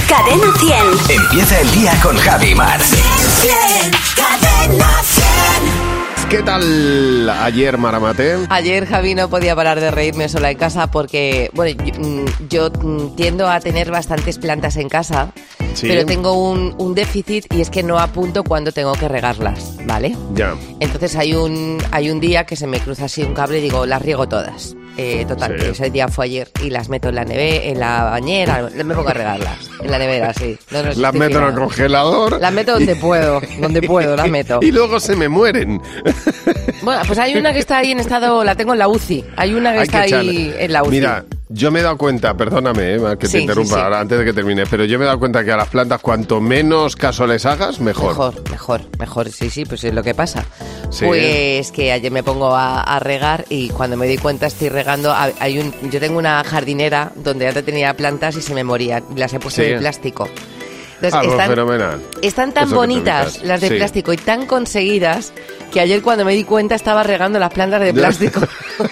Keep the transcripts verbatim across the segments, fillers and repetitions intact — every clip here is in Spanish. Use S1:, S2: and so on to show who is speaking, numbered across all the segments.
S1: Cadena cien.
S2: Empieza el día con Javi Mar.
S1: Cadena cien.
S3: ¿Qué tal ayer, Maramate?
S4: Ayer, Javi, no podía parar de reírme sola en casa porque, bueno, yo, yo tiendo a tener bastantes plantas en casa, sí, pero tengo un, un déficit y es que no apunto cuando tengo que regarlas, ¿vale?
S3: Ya.
S4: Entonces hay un, hay un día que se me cruza así un cable y digo, las riego todas. Eh, total, sí. Ese día fue ayer y las meto en la neve, en la bañera, me pongo a regarlas, en la nevera, sí. No, no
S3: las meto en el congelador.
S4: Las meto donde y... puedo, donde puedo, las meto.
S3: Y luego se me mueren.
S4: Bueno, pues hay una que está ahí en estado, la tengo en la U C I, hay una que hay está que ahí en la U C I.
S3: Mira, yo me he dado cuenta, perdóname eh, que te sí, interrumpa sí, sí. ahora antes de que termine, pero yo me he dado cuenta que a las plantas cuanto menos caso les hagas, mejor.
S4: Mejor, mejor, mejor, sí, sí, pues es lo que pasa. Sí. Pues que ayer me pongo a, a regar y cuando me doy cuenta estoy regando, hay un, yo tengo una jardinera donde antes tenía plantas y se me morían, las he puesto sí. de plástico. Entonces,
S3: Algo
S4: están,
S3: fenomenal.
S4: Están tan
S3: Eso
S4: bonitas las de sí. plástico y tan conseguidas que ayer cuando me di cuenta estaba regando las plantas de plástico.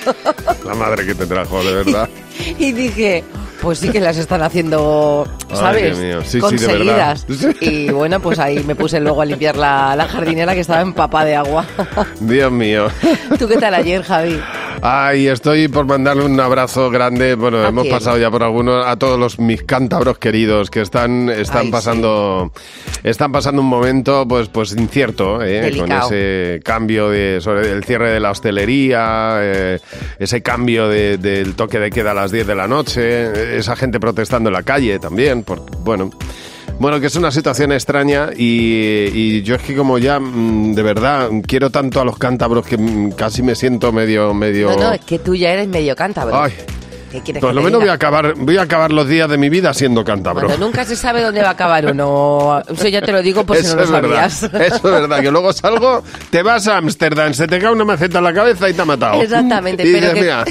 S3: La madre que te trajo, de verdad.
S4: y, y dije, pues sí que las están haciendo, ¿sabes?
S3: Ay, sí,
S4: conseguidas.
S3: Sí, de verdad.
S4: Y bueno, pues ahí me puse luego a limpiar la, la jardinera que estaba empapada de agua.
S3: Dios mío.
S4: ¿Tú qué tal ayer, Javi?
S3: Ay, estoy por mandarle un abrazo grande. Bueno,
S4: ¿A
S3: hemos
S4: quién?
S3: pasado ya por algunos, a todos los mis cántabros queridos que están, están Ay, pasando, sí. están pasando un momento, pues, pues incierto, ¿eh? Con ese cambio de, sobre el cierre de la hostelería, eh, ese cambio de, del toque de queda a las diez de la noche, esa gente protestando en la calle también, por, bueno. Bueno, que es una situación extraña y, y yo es que como ya, de verdad, quiero tanto a los cántabros que casi me siento medio... medio...
S4: No, no, es que tú ya eres medio cántabro.
S3: Ay,
S4: ¿qué quieres
S3: pues
S4: que
S3: lo
S4: te
S3: menos
S4: diga?
S3: voy a acabar voy a acabar los días de mi vida siendo cántabro.
S4: Bueno, nunca se sabe dónde va a acabar uno. Eso ya te lo digo por si
S3: Eso
S4: no lo
S3: es verdad.
S4: sabías.
S3: Eso es verdad, que luego salgo, te vas a Ámsterdam, se te cae una maceta en la cabeza y te ha matado.
S4: Exactamente,
S3: y
S4: pero
S3: dices,
S4: que,
S3: mira.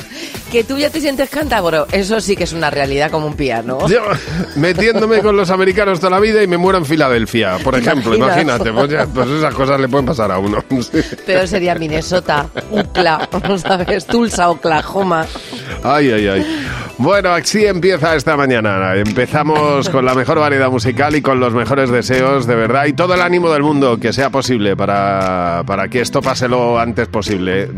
S4: que tú ya te sientes cántabro, eso sí que es una realidad como un piano.
S3: Yo metiéndome con los americanos toda la vida y me muero en Filadelfia, por ejemplo,
S4: Imaginas.
S3: imagínate, pues, ya, pues esas cosas le pueden pasar a uno.
S4: Pero sería Minnesota, Ucla, ¿sabes? Tulsa, Oklahoma.
S3: Ay, ay, ay. Bueno, así empieza esta mañana. Empezamos con la mejor variedad musical y con los mejores deseos, de verdad, y todo el ánimo del mundo que sea posible para, para que esto pase lo antes posible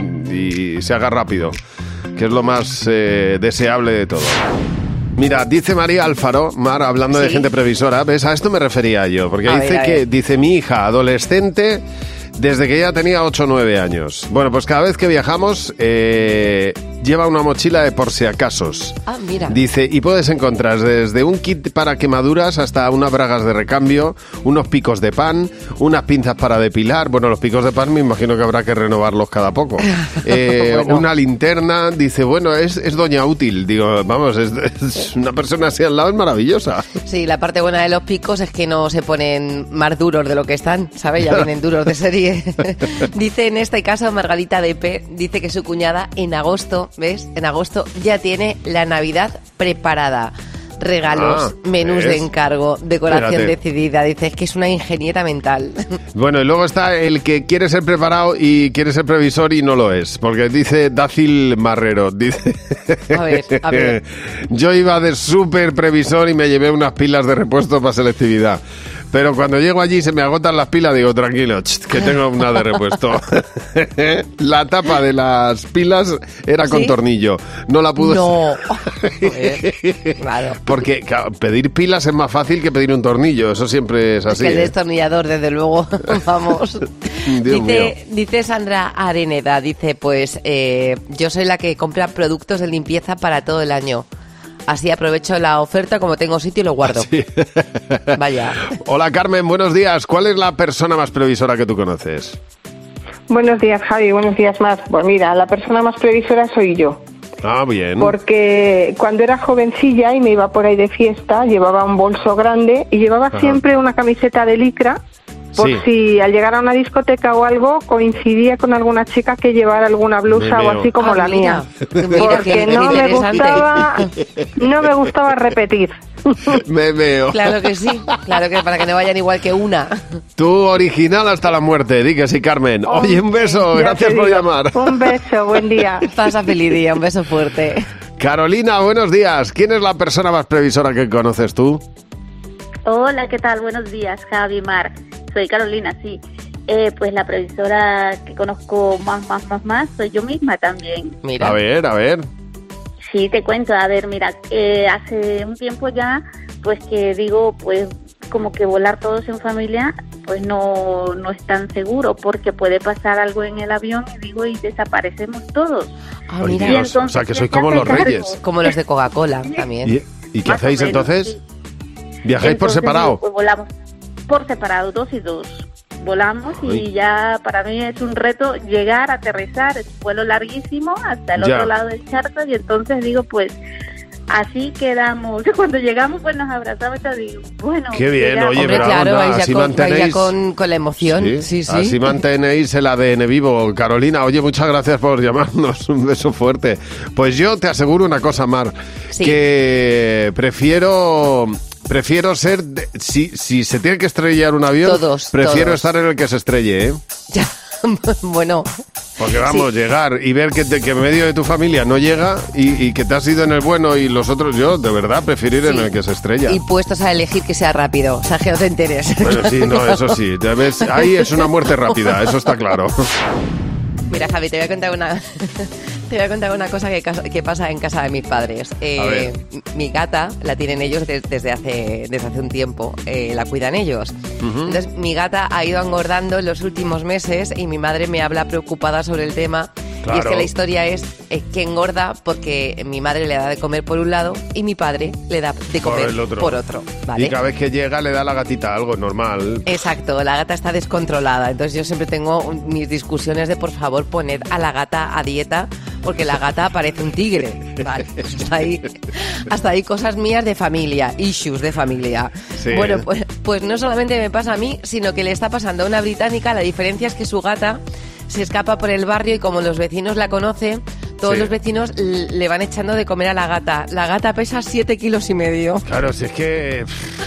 S3: y se haga rápido, que es lo más eh, deseable de todo. Mira, dice María Alfaro, Mar, hablando ¿Sí? de gente previsora, ¿ves? A esto me refería yo, porque a dice ver, que, ver. dice mi hija adolescente, desde que ella tenía ocho o nueve años. Bueno, pues cada vez que viajamos, eh, lleva una mochila de por si acasos.
S4: Ah, mira.
S3: Dice, y puedes encontrar desde un kit para quemaduras hasta unas bragas de recambio, unos picos de pan, unas pinzas para depilar. Bueno, los picos de pan me imagino que habrá que renovarlos cada poco. Eh, bueno. Una linterna. Dice, bueno, es, es doña útil. Digo, vamos, es, es una persona así al lado es maravillosa.
S4: Sí, la parte buena de los picos es que no se ponen más duros de lo que están, ¿sabes? Ya vienen duros de serie. Dice en este caso Margarita de P, dice que su cuñada en agosto, ¿ves? En agosto ya tiene la Navidad preparada. Regalos, ah, menús ¿ves? de encargo, decoración Espérate. decidida. Dice, es que es una ingeniera mental.
S3: Bueno, y luego está el que quiere ser preparado y quiere ser previsor y no lo es. Porque dice Dácil Marrero, dice...
S4: A ver, a ver.
S3: Yo iba de súper previsor y me llevé unas pilas de repuesto para selectividad. Pero cuando llego allí y se me agotan las pilas, digo, tranquilo, ch, que tengo una de repuesto. La tapa de las pilas era con ¿Sí? tornillo. No la pudo...
S4: No. Joder, claro.
S3: Porque claro, pedir pilas es más fácil que pedir un tornillo. Eso siempre es así.
S4: Es que el
S3: ¿eh?
S4: destornillador, desde luego. Vamos.
S3: Dios
S4: dice, dice Sandra Areneda, dice, pues eh, yo soy la que compra productos de limpieza para todo el año. Así aprovecho la oferta, como tengo sitio y lo guardo. Sí. Vaya.
S3: Hola Carmen, buenos días. ¿Cuál es la persona más previsora que tú conoces?
S5: Buenos días, Javi, buenos días más. Pues mira, la persona más previsora soy yo.
S3: Ah, bien.
S5: Porque cuando era jovencilla y me iba por ahí de fiesta, llevaba un bolso grande y llevaba Ajá. siempre una camiseta de licra. Por sí. si al llegar a una discoteca o algo coincidía con alguna chica que llevara alguna blusa o así como ah, la
S4: mira.
S5: mía.
S4: Mira,
S5: porque
S4: qué,
S5: no
S4: qué
S5: me gustaba, no me gustaba repetir.
S3: Me veo.
S4: Claro que sí, claro que para que no vayan igual que una.
S3: Tú original hasta la muerte, di que sí, Carmen. Oh, Oye, un beso, gracias por llamar.
S5: Un beso, buen día.
S4: Pasa feliz día, un beso fuerte.
S3: Carolina, buenos días. ¿Quién es la persona más previsora que conoces tú?
S6: Hola, ¿qué tal? Buenos días, Javi, Mar. Soy Carolina, sí. Eh, pues la previsora que conozco más, más, más, más, soy yo misma también.
S3: Mira. A ver, a ver.
S6: Sí, te cuento. A ver, mira, eh, hace un tiempo ya, pues que digo, pues como que volar todos en familia, pues no, no es tan seguro, porque puede pasar algo en el avión y digo, y desaparecemos todos.
S4: Ah, mira.
S3: Ay, Dios, o sea, que sois como los reyes.
S4: Como los de Coca-Cola también.
S3: ¿Y, y qué
S6: Más
S3: hacéis
S6: o menos,
S3: entonces?
S6: sí.
S3: ¿Viajáis por
S6: Entonces,
S3: separado?
S6: Pues volamos por separado, dos y dos. Volamos
S3: Ay.
S6: y ya para mí es un reto llegar, aterrizar, es un vuelo larguísimo hasta el
S3: Ya.
S6: otro lado del charco, y entonces digo, pues así quedamos. Cuando llegamos, pues nos abrazamos y digo, bueno,
S3: Qué bien,
S6: llegamos.
S3: oye,
S4: Hombre,
S3: pero
S4: claro,
S3: anda,
S4: vais ya,
S3: así
S4: con, vais ya
S3: mantenéis...
S4: con, con la emoción. Sí, sí.
S3: Así mantenéis el A D N vivo. Carolina, oye, muchas gracias por llamarnos. Un beso fuerte. Pues yo te aseguro una cosa, Mar,
S4: Sí.
S3: que prefiero... Prefiero ser... de- si, si se tiene que estrellar un avión,
S4: Todos,
S3: prefiero
S4: todos.
S3: estar en el que se estrelle, ¿eh?
S4: Ya, bueno,
S3: Porque vamos, llegar y ver que, te- que en medio de tu familia no llega y, y que te has ido en el bueno y los otros, yo de verdad prefiero ir en
S4: Sí.
S3: el que se estrella.
S4: y puestos a elegir que sea rápido, o sea, que no te enteres.
S3: Bueno, sí, no, eso sí. Ya ves, ahí es una muerte rápida, eso está claro.
S4: Mira, Javi, te voy a contar una, te voy a contar una cosa que, cas- que pasa en casa de mis padres. Eh,
S3: A ver.
S4: m- Mi gata la tienen ellos des- desde hace desde hace un tiempo, eh, la cuidan ellos. Entonces, mi gata ha ido engordando en los últimos meses y mi madre me habla preocupada sobre el tema. Y es
S3: Claro.
S4: que la historia es eh, que engorda porque mi madre le da de comer por un lado y mi padre le da de
S3: Por
S4: comer
S3: el otro.
S4: por otro, ¿vale?
S3: Y cada vez que llega le da a la gatita algo normal.
S4: Exacto, la gata está descontrolada. Entonces yo siempre tengo un- mis discusiones de por favor poned a la gata a dieta porque la gata parece un tigre. Vale, hasta ahí, hasta ahí cosas mías de familia, issues de familia.
S3: Sí.
S4: Bueno, pues, pues no solamente me pasa a mí, sino que le está pasando a una británica. La diferencia es que su gata se escapa por el barrio y como los vecinos la conocen, todos
S3: Sí.
S4: los vecinos l- le van echando de comer a la gata. La gata pesa siete kilos y medio.
S3: Claro, si es que...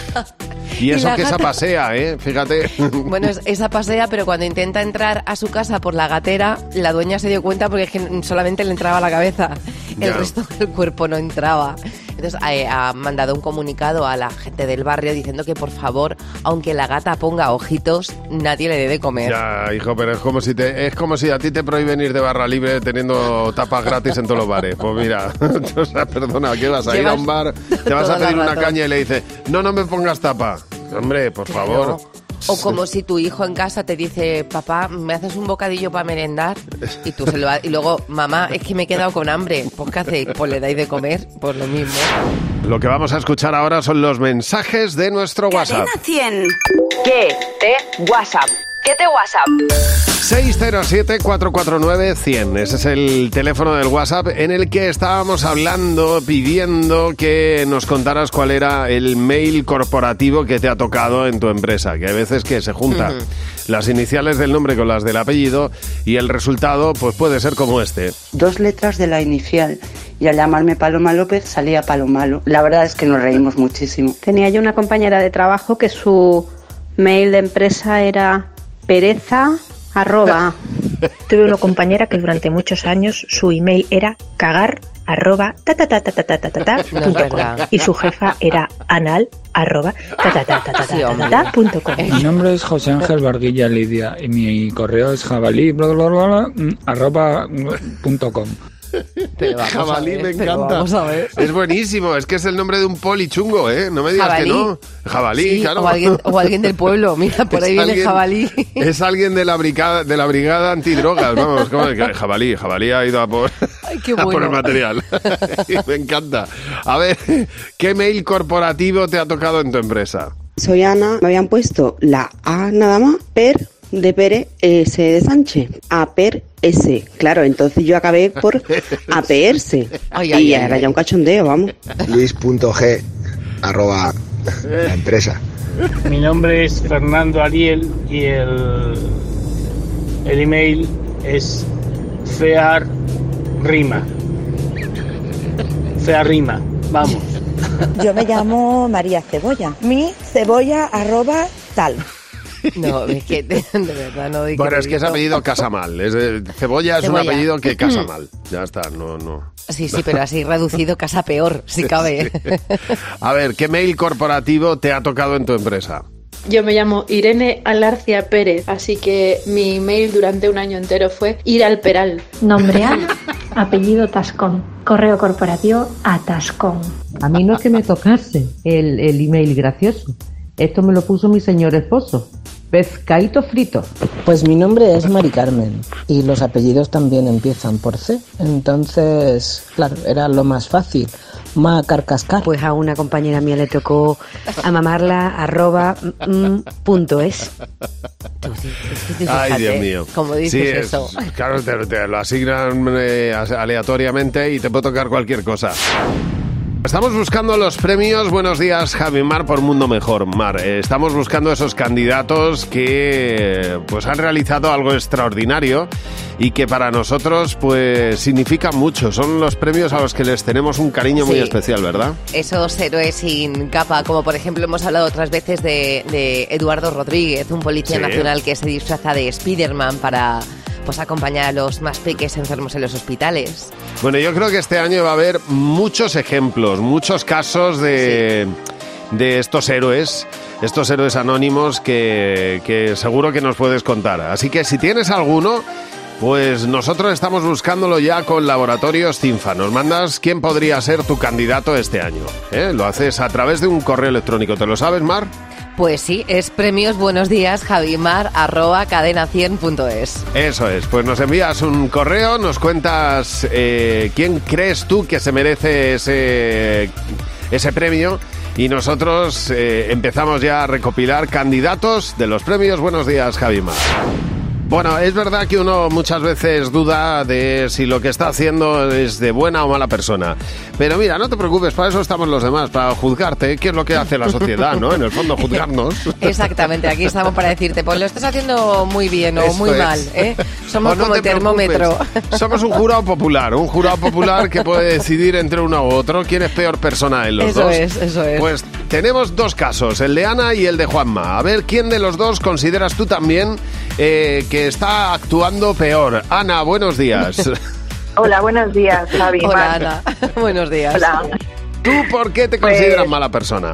S3: Y eso
S4: la
S3: que esa
S4: gata-
S3: pasea, ¿eh? Fíjate.
S4: Bueno, es- esa pasea, pero cuando intenta entrar a su casa por la gatera, la dueña se dio cuenta porque es que solamente le entraba la cabeza, el
S3: Ya.
S4: resto del cuerpo no entraba. Entonces eh, ha mandado un comunicado a la gente del barrio diciendo que por favor, aunque la gata ponga ojitos, nadie le dé de comer.
S3: Ya, hijo, pero es como si te, es como si a ti te prohíben ir de barra libre teniendo tapas gratis en todos los bares. Pues mira, o sea, perdona, ¿qué vas a ir a un bar? Te vas a
S4: toda la
S3: pedir una
S4: razón.
S3: caña y le dices, no, no me pongas tapa. Hombre, por favor.
S4: No. O como si tu hijo en casa te dice, papá, ¿me haces un bocadillo para merendar? Y tú se lo ha- y luego, mamá, es que me he quedado con hambre. Pues ¿qué hacéis? Pues le dais de comer, pues lo mismo.
S3: Lo que vamos a escuchar ahora son los mensajes de nuestro WhatsApp.
S1: Cadena cien.
S7: ¿Qué te WhatsApp? ¿Qué te WhatsApp?
S3: seis cero siete, cuatro cuatro nueve, cien. Ese es el teléfono del WhatsApp en el que estábamos hablando, pidiendo que nos contaras cuál era el mail corporativo que te ha tocado en tu empresa. Que hay veces que se juntan las iniciales del nombre con las del apellido y el resultado pues puede ser como este.
S8: Dos letras de la inicial y al llamarme Paloma López salía Palomalo. La verdad es que nos reímos muchísimo.
S9: Tenía yo una compañera de trabajo que su mail de empresa era pereza arroba. Tuve una compañera que durante muchos años su email era cagar arroba ta ta ta ta ta ta ta ta ta
S4: No es
S9: punto com.
S4: verdad.
S9: Y su jefa era anal arroba ta ta ta ta ta
S4: Sí,
S9: ta
S4: hombre.
S9: ta ta punto com.
S10: Mi nombre es José Ángel Barguilla Lidia y mi correo es jabalí bla, bla, bla, bla, mm, arroba mm, punto com.
S4: Pero vamos a
S3: Jabalí
S4: ver,
S3: me
S4: pero
S3: encanta.
S4: vamos a ver.
S3: Es buenísimo, es que es el nombre de un poli chungo, ¿eh? No me digas
S4: Jabalí.
S3: que no. Jabalí,
S4: Sí,
S3: claro.
S4: o, alguien, o alguien del pueblo. Mira, por ahí
S3: Es
S4: viene
S3: alguien-
S4: jabalí.
S3: Es alguien de la brigada, de la brigada antidrogas, vamos, ¿cómo es? Jabalí, jabalí ha ido a por,
S4: Ay, qué
S3: a por
S4: bueno.
S3: el material. Me encanta. A ver, ¿qué mail corporativo te ha tocado en tu empresa?
S8: Soy Ana, me habían puesto la A nada más, per de Pere, S de Sánchez, A per S. Claro, entonces yo acabé por apeerse.
S4: Ay,
S8: Y
S4: ay, ay,
S8: era
S4: ay.
S8: ya un cachondeo, vamos.
S11: Luis.g arroba la empresa.
S12: Mi nombre es Fernando Ariel y el, el email es fear rima. Fear rima, vamos.
S13: Yo me llamo María Cebolla. Mi cebolla arroba tal.
S4: No, es que de, de verdad no doy
S3: Bueno, es que ese
S4: crédito.
S3: apellido casa mal. Es de- Cebolla es un
S4: Cebolla.
S3: apellido que casa mal. Ya está, no, no.
S4: Sí, sí, pero así reducido, casa peor, si cabe.
S3: Sí. A ver, ¿qué mail corporativo te ha tocado en tu empresa?
S14: Yo me llamo Irene Alarcia Pérez, así que mi email durante un año entero fue ir al Peral.
S15: Nombre Ana, apellido Tascón, correo corporativo a Tascón.
S16: A mí no es que me tocase el, el email gracioso, esto me lo puso mi señor esposo. Pescadito frito.
S17: Pues mi nombre es Mari Carmen y los apellidos también empiezan por C, entonces, claro, era lo más fácil. Ma Carcascar.
S18: Pues a una compañera mía le tocó a mamarla arroba mm, punto es.
S3: Ay, Dios mío.
S4: ¿Cómo dices
S3: sí,
S4: eso?
S3: Es, claro, te, te lo asignan eh, aleatoriamente y te puede tocar cualquier cosa. Estamos buscando los premios Buenos Días, Javi Mar, por Mundo Mejor. Mar, eh, estamos buscando esos candidatos que pues han realizado algo extraordinario y que para nosotros pues significan mucho. Son los premios a los que les tenemos un cariño sí. muy especial, ¿verdad?
S4: Esos héroes sin capa, como por ejemplo hemos hablado otras veces de, de Eduardo Rodríguez, un policía sí. nacional que se disfraza de Spiderman para pues acompañar a los más peques enfermos en los hospitales.
S3: Bueno, yo creo que este año va a haber muchos ejemplos, muchos casos de, sí. de estos héroes, estos héroes anónimos que, que seguro que nos puedes contar. Así que si tienes alguno, pues nosotros estamos buscándolo ya con Laboratorios Cinfa. Nos mandas quién podría ser tu candidato este año. ¿Eh? Lo haces a través de un correo electrónico. ¿Te lo sabes, Mar?
S4: Pues sí, es premios buenos días javimar arroba cadena cien punto es.
S3: Eso es, pues nos envías un correo, nos cuentas eh, quién crees tú que se merece ese, ese premio y nosotros eh, empezamos ya a recopilar candidatos de los premios Buenos Días Javimar. Bueno, es verdad que uno muchas veces duda de si lo que está haciendo es de buena o mala persona. Pero mira, no te preocupes, para eso estamos los demás, para juzgarte, qué es lo que hace la sociedad, ¿no? En el fondo, juzgarnos.
S4: Exactamente, aquí estamos para decirte, pues lo estás haciendo muy bien o
S3: Eso
S4: muy
S3: es.
S4: mal, ¿eh? Somos
S3: no
S4: como el termómetro.
S3: Somos un jurado popular, un jurado popular que puede decidir entre uno u otro quién es peor persona de los
S4: eso
S3: dos.
S4: Eso es, eso es.
S3: Pues tenemos dos casos, el de Ana y el de Juanma. A ver, ¿quién de los dos consideras tú también eh, que está actuando peor? Ana, buenos días.
S5: Hola, buenos días, Javi.
S4: Hola,
S5: Mar.
S4: Ana. Buenos días.
S5: Hola.
S3: ¿Tú por qué te
S5: Pues-
S3: consideras mala persona?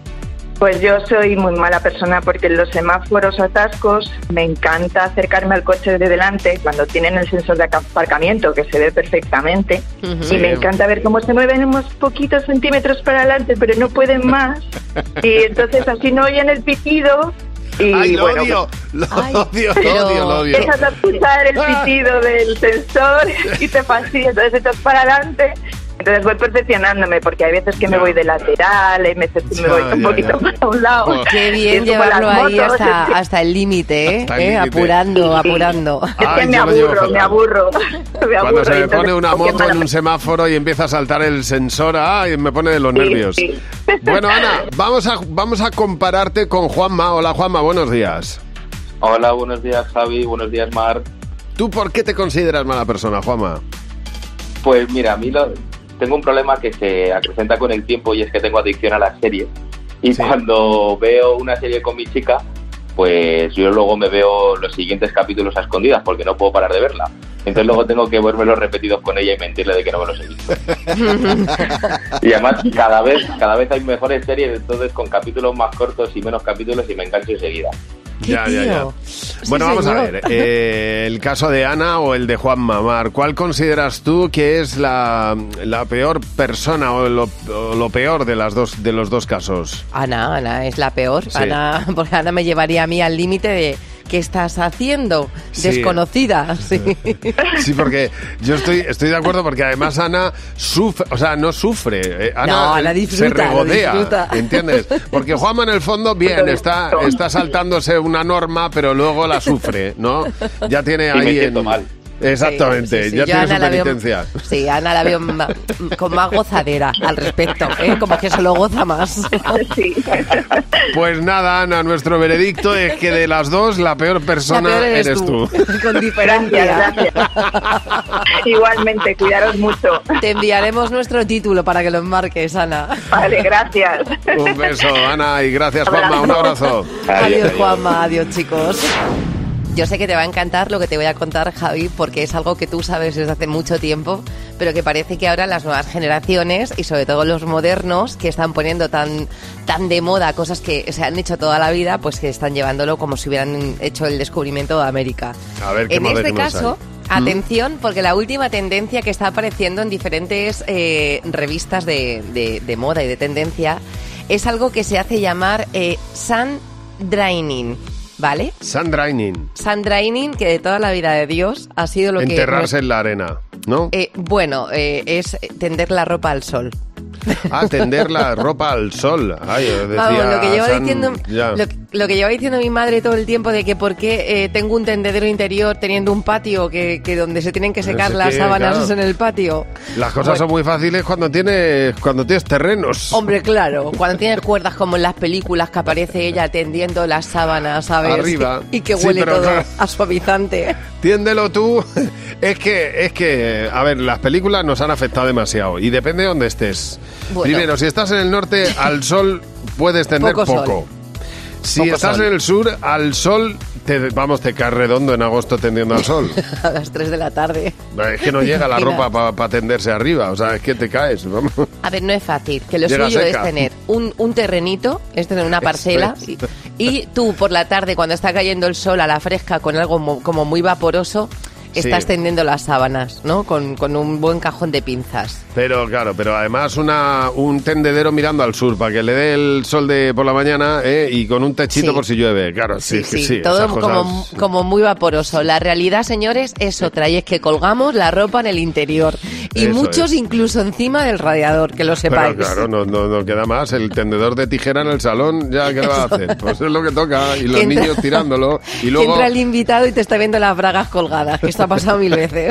S5: Pues yo soy muy mala persona porque en los semáforos atascos me encanta acercarme al coche de delante cuando tienen el sensor de aparcamiento que se ve perfectamente
S3: Sí.
S5: y me encanta ver cómo se mueven unos poquitos centímetros para adelante pero no pueden más y entonces así no oyen el pitido y
S3: ¡Ay, lo
S5: bueno,
S3: odio! Lo
S4: Ay,
S3: odio,
S4: pero-
S3: lo odio, lo odio.
S5: dejas de escuchar el pitido del sensor y te fastidia, entonces echas para adelante. Entonces voy perfeccionándome porque hay veces que me
S3: Ya.
S5: voy de lateral, hay veces que me voy
S3: Ya,
S5: un
S3: ya,
S5: poquito
S3: ya.
S5: más a un lado.
S3: Oh.
S4: Qué
S5: Y
S4: bien
S5: es como
S4: llevarlo
S5: las
S4: ahí
S5: motos,
S4: hasta,
S5: es que-
S4: hasta el límite, ¿eh?
S3: Hasta el
S4: ¿Eh?
S3: límite.
S4: Apurando, apurando.
S5: Es que
S3: Ay,
S5: me
S3: yo lo llevo
S5: aburro,
S3: fatal.
S5: me aburro. Me
S3: Cuando
S5: aburro,
S3: se me
S5: entonces,
S3: pone una
S5: qué
S3: moto
S5: mala
S3: en un semáforo y empieza a saltar el sensor, ¡ay! Me pone de los
S5: Sí,
S3: nervios.
S5: sí.
S3: Bueno, Ana, vamos a, vamos a compararte con Juanma. Hola, Juanma, buenos días.
S19: Hola, buenos días, Javi. Buenos días, Mar.
S3: ¿Tú por qué te consideras mala persona, Juanma?
S19: Pues mira, a mí lo- tengo un problema que se acrecenta con el tiempo y es que tengo adicción a las series. Y
S3: Sí.
S19: cuando veo una serie con mi chica, pues yo luego me veo los siguientes capítulos a escondidas porque no puedo parar de verla. Entonces luego tengo que vermelos repetidos con ella y mentirle de que no me los he visto. Y además cada vez cada vez hay mejores series, entonces con capítulos más cortos y menos capítulos y me engancho enseguida.
S4: ¿Qué
S3: Ya, ya, ya.
S4: tío?
S3: Bueno,
S4: Sí,
S3: vamos a
S4: señor.
S3: ver. eh, el caso de Ana o el de Juanma. Mar, ¿cuál consideras tú que es la, la peor persona o lo, o lo peor de las dos de los dos casos?
S4: Ana, Ana es la peor.
S3: Sí.
S4: Ana, porque Ana me llevaría a mí al límite de ¿qué estás haciendo?
S3: Sí.
S4: Desconocida. Sí.
S3: Sí, porque yo estoy estoy de acuerdo porque además Ana sufre, o sea, no sufre. eh, Ana,
S4: No, Ana
S3: eh,
S4: disfruta,
S3: se regodea,
S4: lo disfruta.
S3: ¿entiendes? Porque Juanma en el fondo bien está está saltándose una norma, pero luego la sufre, ¿no? Ya tiene
S19: Y me
S3: ahí
S19: siento
S3: en-
S19: mal.
S3: Exactamente,
S4: Sí, sí, sí.
S3: ya
S4: Yo
S3: tiene
S4: Ana
S3: su
S4: la veo-
S3: penitencia.
S4: Sí, Ana la veo ma- con más gozadera al respecto, ¿eh? Como que se lo goza más.
S5: Sí.
S3: Pues nada, Ana, nuestro veredicto es que de las dos la peor persona
S4: La peor eres
S3: eres tú.
S4: tú. Con diferencia.
S5: Gracias, gracias. Igualmente, cuidaros mucho.
S4: Te enviaremos nuestro título para que lo enmarques, Ana.
S5: Vale, gracias.
S3: Un beso, Ana, y gracias, Juanma. Un abrazo.
S4: Adiós, Juanma. Adiós, chicos. yo sé que te va a encantar lo que te voy a contar, Javi, porque es algo que tú sabes desde hace mucho tiempo, pero que parece que ahora las nuevas generaciones y sobre todo los modernos que están poniendo tan, tan de moda cosas que se han hecho toda la vida, pues que están llevándolo como si hubieran hecho el descubrimiento de América.
S3: A ver, ¿qué
S4: en este caso,
S3: hay?
S4: atención, ¿Mm? porque la última tendencia que está apareciendo en diferentes eh, revistas de, de, de moda y de tendencia es algo que se hace llamar eh, sun draining. ¿Vale?
S3: Sun draining.
S4: Sun draining, que de toda la vida de Dios ha sido lo
S3: Enterrarse
S4: que...
S3: Enterrarse en la arena, ¿no?
S4: Eh, bueno, eh, es tender la ropa al sol.
S3: Ah, tender la ropa al sol. Ay, yo decía,
S4: Vamos, lo que lleva
S3: San...
S4: diciendo lo, lo que lleva diciendo mi madre todo el tiempo de que por qué eh, tengo un tendedero interior teniendo un patio que, que donde se tienen que secar
S3: es
S4: las
S3: que,
S4: sábanas
S3: claro,
S4: es en el patio.
S3: Las cosas
S4: bueno.
S3: son muy fáciles cuando tienes cuando tienes terrenos.
S4: Hombre, claro, cuando tienes cuerdas como en las películas que aparece ella tendiendo las sábanas, ¿sabes?
S3: Arriba.
S4: Y, y que
S3: Sí,
S4: huele
S3: pero
S4: todo
S3: claro.
S4: a suavizante.
S3: Tiéndelo tú. Es que, es que, a ver, las películas nos han afectado demasiado y depende de dónde estés.
S4: Bueno.
S3: Primero, si estás en el norte, al sol puedes tender
S4: Poco
S3: poco.
S4: sol.
S3: Si
S4: Poco
S3: estás
S4: sol.
S3: en el sur, al sol, te, vamos, te caes redondo en agosto tendiendo al sol.
S4: A las tres de la tarde.
S3: Es que no llega la
S4: Imagina.
S3: ropa para pa tenderse arriba, o sea, es que te caes. Vamos.
S4: A ver, no es fácil, que lo
S3: Llega
S4: suyo
S3: seca.
S4: es tener un, un terrenito, es tener una parcela,
S3: Eso
S4: y, y tú por la tarde, cuando está cayendo el sol a la fresca con algo mo- como muy vaporoso, estás
S3: Sí.
S4: tendiendo las sábanas, ¿no? Con, con un buen cajón de pinzas.
S3: Pero claro, pero además una, un tendedero mirando al sur para que le dé el sol de por la mañana, ¿eh? Y con un techito
S4: Sí.
S3: por si llueve. Claro, sí,
S4: Sí,
S3: sí,
S4: sí,
S3: sí,
S4: todo
S3: esas
S4: como,
S3: cosas-
S4: como muy vaporoso. La realidad, señores, es otra, y es que colgamos la ropa en el interior. Y
S3: Eso
S4: muchos
S3: es.
S4: incluso encima del radiador, que lo sepáis.
S3: Pero claro, no, no, no queda más. El tendedor de tijera en el salón, ¿ya qué le va a hacer? Pues es lo que toca. Y los
S4: Que entra-
S3: niños tirándolo. Y
S4: Que
S3: luego...
S4: entra el invitado y te está viendo las bragas colgadas, que esto ha pasado mil veces.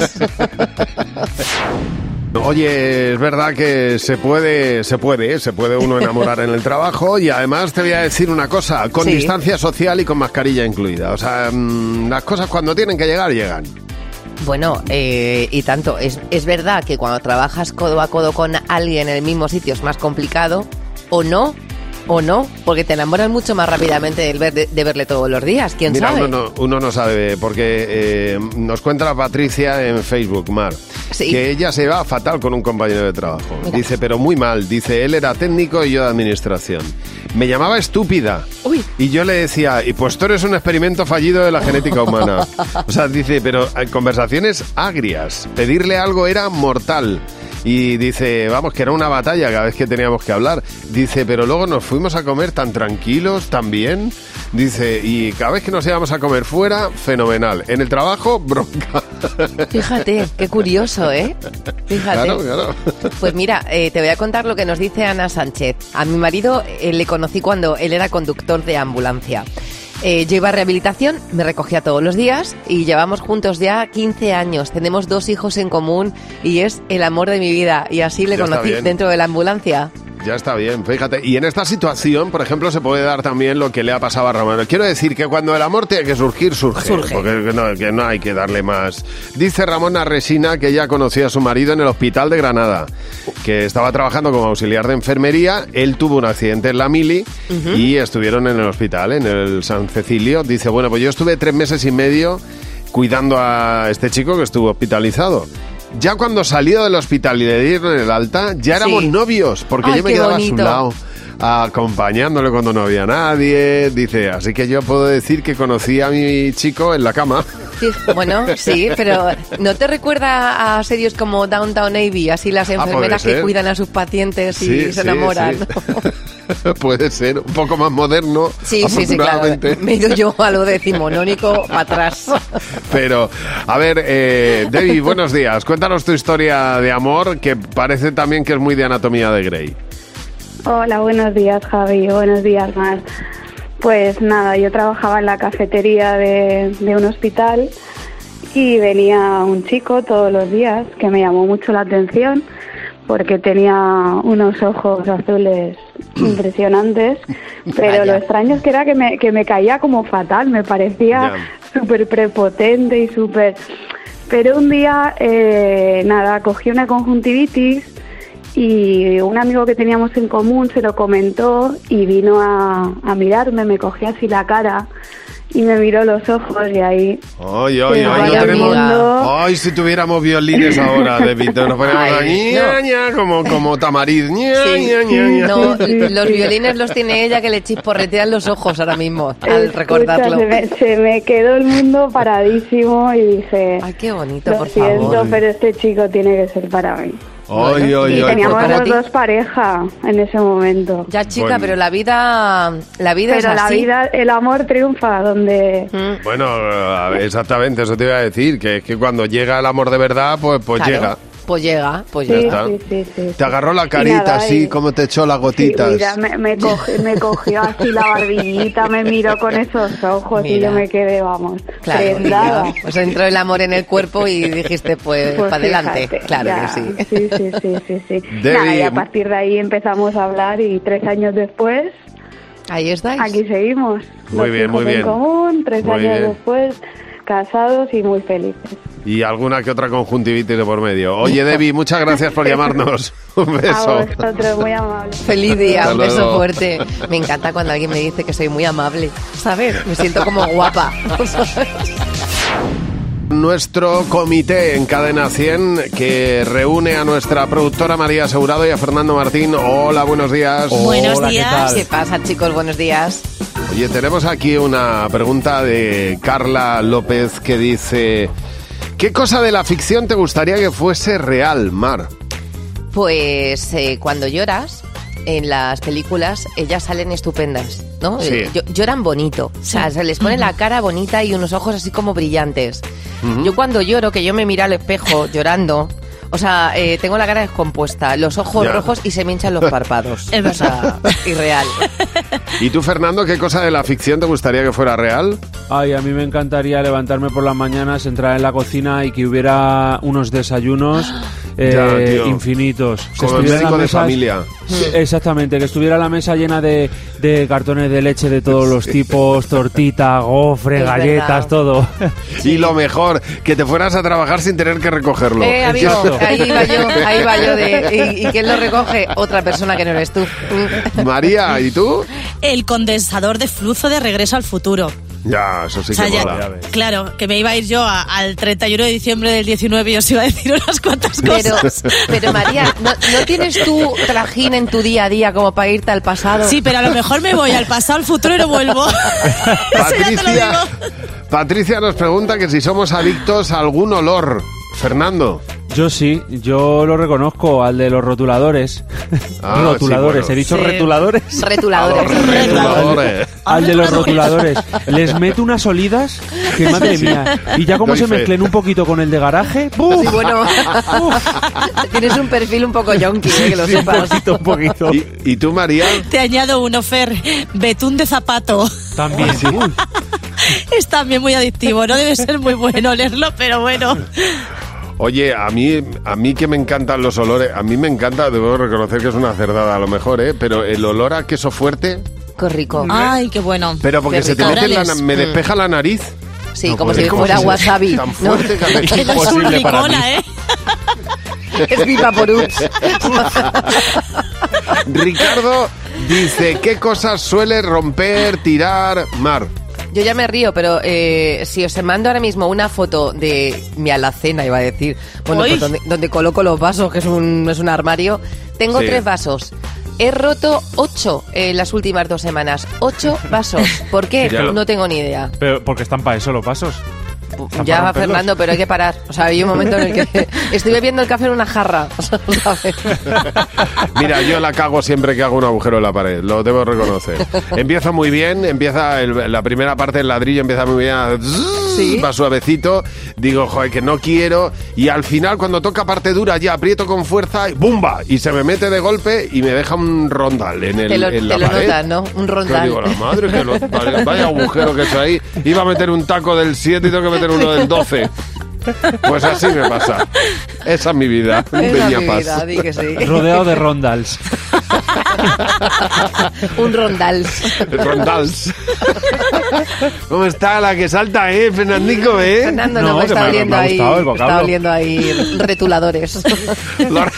S3: Oye, es verdad que se puede, se puede, se puede uno enamorar en el trabajo y además te voy a decir una cosa, con
S4: Sí.
S3: distancia social y con mascarilla incluida. O sea, mmm, las cosas cuando tienen que llegar, llegan.
S4: Bueno, eh, y tanto, es, es verdad que cuando trabajas codo a codo con alguien en el mismo sitio es más complicado, o no, o no, porque te enamoras mucho más rápidamente de, ver- de, de verle todos los días, ¿quién
S3: Mira,
S4: sabe?
S3: uno no, uno no sabe, porque eh, nos cuenta la Patricia en Facebook, Mar,
S4: Sí.
S3: que ella se va fatal con un compañero de trabajo.
S4: Mira.
S3: Dice, pero muy mal. Dice, él era técnico y yo de administración. Me llamaba estúpida.
S4: Uy.
S3: Y yo le decía, y pues tú eres un experimento fallido de la genética humana. O sea, dice, pero en conversaciones agrias. Pedirle algo era mortal. Y dice, vamos, que era una batalla cada vez que teníamos que hablar. Dice, pero luego nos fuimos a comer tan tranquilos, tan bien. Dice, y cada vez que nos íbamos a comer fuera, fenomenal. En el trabajo, bronca.
S4: Fíjate, qué curioso, ¿eh? Fíjate.
S3: Claro, claro.
S4: Pues mira, eh, te voy a contar lo que nos dice Ana Sánchez. A mi marido eh, le conocí cuando él era conductor de ambulancia. Eh, yo iba a rehabilitación, me recogía todos los días y llevamos juntos ya quince años. Tenemos dos hijos en común y es el amor de mi vida. Y así le
S3: Ya está
S4: conocí
S3: bien.
S4: dentro de la ambulancia.
S3: Ya está bien, fíjate. Y en esta situación, por ejemplo, se puede dar también lo que le ha pasado a Ramón. Quiero decir que cuando el amor tiene que surgir, surge.
S4: Surge.
S3: Porque no, que no hay que darle más. Dice Ramona Resina que ella conocía a su marido en el hospital de Granada, que estaba trabajando como auxiliar de enfermería. Él tuvo un accidente en la mili
S4: Ujú.
S3: y estuvieron en el hospital, en el San Cecilio. Dice, bueno, pues yo estuve tres meses y medio cuidando a este chico que estuvo hospitalizado. Ya cuando salió del hospital y le dieron el alta, ya éramos
S4: Sí.
S3: novios, porque
S4: Ay,
S3: yo me
S4: qué
S3: quedaba
S4: bonito.
S3: a su lado, acompañándole cuando no había nadie. Dice, así que yo puedo decir que conocí a mi chico en la cama.
S4: Sí, bueno, sí, pero ¿no te recuerda a series como Downtown Abbey? Así las
S3: puede
S4: enfermeras que
S3: ser.
S4: cuidan a sus pacientes y
S3: Sí,
S4: se
S3: sí,
S4: enamoran.
S3: sí. Puede ser, un poco más moderno.
S4: Sí, sí, sí, claro.
S3: afortunadamente.
S4: Me he ido yo a lo decimonónico para atrás.
S3: Pero, a ver, eh, Debbie, buenos días. Cuéntanos tu historia de amor, que parece también que es muy de Anatomía de Grey.
S5: Hola, buenos días, Javi. Buenos días, Mar. Pues nada, yo trabajaba en la cafetería de, de un hospital y venía un chico todos los días que me llamó mucho la atención porque tenía unos ojos azules impresionantes, pero
S4: Vaya.
S5: lo extraño es que era que me, que me caía como fatal, me parecía súper prepotente y súper... Pero un día, eh, nada, cogí una conjuntivitis y un amigo que teníamos en común se lo comentó y vino a, a mirarme, me cogió así la cara
S20: y me miró los ojos y ahí...
S3: Ay, ay, ay, no tenemos... Ay, si tuviéramos violines ahora, de Vito, nos ponemos
S4: Ay,
S3: ña,
S4: no.
S3: ña, como, como tamariz. ña,
S4: Sí,
S3: ña, ña, ña.
S4: no, los violines los tiene ella que le chisporretean los ojos ahora mismo al
S20: Escucha,
S4: recordarlo.
S20: Se me, se me quedó el mundo paradísimo y dije...
S4: Ay, qué bonito,
S20: Lo
S4: por
S20: siento,
S4: favor.
S20: pero este chico tiene que ser para mí.
S3: Ay, ay,
S20: Y
S3: ay.
S20: teníamos
S4: para
S20: los
S4: ti.
S20: dos pareja en ese momento.
S4: Ya, chica,
S3: Bueno.
S4: pero la vida, la vida
S20: Pero
S4: es
S20: la
S4: así.
S20: vida, el amor triunfa donde...
S3: Bueno, a ver, exactamente, eso te iba a decir, que es que cuando llega el amor de verdad, pues, pues
S4: Claro,
S3: llega.
S4: Pues llega, pues
S3: Ya
S4: ya
S20: Sí,
S3: está.
S20: sí, sí, sí.
S3: Te agarró la
S20: Y
S3: carita
S20: nada,
S3: así,
S20: y-
S3: como te echó las
S20: Sí,
S3: gotitas.
S20: mira, me, me, cogi- me cogió así la barbillita, me miró con esos ojos y
S4: Mira.
S20: yo me quedé, vamos,
S4: Claro, y
S20: prendada.
S4: ya, pues entró el amor en el cuerpo y dijiste, pues,
S20: Pues
S4: para adelante.
S20: fíjate,
S4: Claro
S20: ya,
S4: que sí.
S20: Sí, sí, sí, sí, sí.
S3: Debbie,
S20: Nada, y a partir de ahí empezamos a hablar y tres años después,
S4: Ahí estáis.
S20: aquí seguimos.
S3: Muy
S20: Dos
S3: bien,
S20: hijos
S3: muy bien.
S20: en común, tres
S3: Muy
S20: años
S3: bien.
S20: después, casados y muy felices.
S3: Y alguna que otra conjuntivitis de por medio. Oye, Debbie, muchas gracias por llamarnos. Un
S20: A
S3: beso.
S20: vosotros, muy amables.
S4: Feliz día,
S3: Hasta
S4: un beso
S3: luego.
S4: fuerte. Me encanta cuando alguien me dice que soy muy amable, ¿sabes? Me siento como guapa.
S3: Nuestro comité en Cadena cien que reúne a nuestra productora María Asegurado y a Fernando Martín. Hola, buenos días.
S4: Buenos
S3: Hola, ¿qué
S4: días.
S3: tal?
S4: ¿Qué pasa, chicos? Buenos días.
S3: Oye, tenemos aquí una pregunta de Carla López que dice: ¿qué cosa de la ficción te gustaría que fuese real, Mar?
S4: Pues eh, cuando lloras, en las películas, ellas salen estupendas, ¿no?
S3: Sí.
S4: Eh, llo- lloran bonito. O sea, se les pone la cara bonita y unos ojos así como brillantes. Yo cuando lloro, que yo me miro al espejo llorando, o sea, eh, tengo la cara descompuesta, los ojos
S3: Ya.
S4: rojos y se me hinchan los párpados.
S21: Es
S4: O sea, irreal.
S3: ¿Y tú, Fernando, qué cosa de la ficción te gustaría que fuera real?
S22: Ay, a mí me encantaría levantarme por las mañanas, entrar en la cocina y que hubiera unos desayunos eh,
S3: Ya, tío.
S22: infinitos. Que
S3: Como el
S22: estuvieran
S3: médico
S22: las
S3: de
S22: mesas-
S3: familia.
S22: Sí, exactamente, que estuviera la mesa llena de, de cartones de leche de todos los tipos, tortita, gofre,
S3: Es
S22: galletas,
S3: verdad.
S22: todo.
S3: Y lo mejor, que te fueras a trabajar sin tener que recogerlo.
S4: Eh, amigo,
S3: Exacto.
S4: ahí va yo, ahí va yo de... ¿Y, y quién lo recoge? Otra persona que no eres tú.
S3: María, ¿y tú?
S21: El condensador de flujo de Regreso al Futuro.
S3: Ya, eso sí
S21: O sea,
S3: que
S21: ya-
S3: mola.
S21: claro, que me iba a ir yo a- al treinta y uno de diciembre del diecinueve y os iba a decir unas cuantas
S4: Pero,
S21: cosas.
S4: pero María, ¿no, ¿no tienes tú trajín en tu día a día como para irte al pasado?
S21: Sí, pero a lo mejor me voy al pasado, al futuro y no vuelvo.
S3: Patricia, Patricia nos pregunta que si somos adictos a algún olor. Fernando.
S22: Yo sí, yo lo reconozco, al de los rotuladores.
S3: Ah,
S22: rotuladores,
S3: sí, bueno.
S22: he dicho
S3: Sí.
S22: retuladores.
S4: Retuladores.
S3: Retuladores.
S22: Al de los rotuladores. Les meto unas olidas que madre
S4: Sí.
S22: mía. Y ya como
S4: Doy
S22: se
S4: fe.
S22: mezclen un poquito con el de garaje. ¡buf!
S4: Sí, bueno, tienes un perfil un poco yonki, eh, que lo
S22: Sí, un
S4: sepas.
S22: poquito, un poquito.
S3: ¿Y, y tú, María?
S21: Te añado uno, Fer. Betún de zapato.
S22: También. Uy.
S21: Es también muy adictivo. No debe ser muy bueno olerlo, pero bueno.
S3: Oye, a mí, a mí que me encantan los olores, a mí me encanta, debo reconocer que es una cerdada a lo mejor, ¿eh? Pero el olor a queso fuerte,
S4: Qué rico.
S21: Ay, qué bueno.
S3: pero porque
S4: Qué
S3: se te
S4: rico.
S3: mete en la, na-
S4: Orales.
S3: me
S4: Mm.
S3: despeja la nariz.
S4: Sí,
S3: No
S4: como
S3: puede
S4: si
S3: ser.
S4: fuera wasabi.
S3: Tan
S4: ¿no?
S3: fuerte que hace-
S21: Es un
S3: imposible para mí.
S21: ricona, ¿eh?
S4: Es viva por ups.
S3: Ricardo dice, ¿qué cosas suele romper, tirar, Mar?
S4: Yo ya me río, pero eh, si os mando ahora mismo una foto de mi alacena, iba a decir, bueno,
S21: Uy.
S4: pues donde, donde coloco los vasos, que es un, es un armario, tengo
S22: Sí.
S4: tres vasos. He roto ocho en las últimas dos semanas. Ocho vasos. ¿Por qué?
S22: Ya lo-
S4: No tengo ni idea.
S22: Pero porque están para eso los vasos. Están
S4: Ya,
S22: para romperlos.
S4: Fernando, pero hay que parar. O sea, hay un momento en el que estoy bebiendo el café en una jarra. ¿sabes?
S3: Mira, yo la cago siempre que hago un agujero en la pared, lo debo reconocer. Empieza muy bien, empieza el- la primera parte del ladrillo, empieza muy bien, a-
S4: Sí.
S3: va suavecito, digo, joder, que no quiero, y al final cuando toca parte dura ya aprieto con fuerza y ¡bumba! Y se me mete de golpe y me deja un rondal en, el,
S4: Te lo,
S3: en la
S4: te lo
S3: pared.
S4: notas, ¿no? Un
S3: Yo
S4: rondal.
S3: digo, la madre, que lo- vaya, vaya agujero que he hecho ahí. Iba a meter un taco del siete y tengo que meter uno del doce. Pues así me pasa. Esa es mi vida. Un
S4: Esa es mi
S3: peñapas.
S4: vida, di que sí.
S22: Rodeado de rondals.
S4: Un rondal.
S3: Rondals. ¿Cómo está la que salta, eh, Fernandico, eh?
S4: Fernando, no,
S22: No,
S4: me
S22: que
S4: está
S22: me ha-
S4: oliendo
S22: me ha
S4: ahí.
S22: gustado el
S4: Está
S22: vocablo.
S4: oliendo ahí retuladores.
S3: Lo-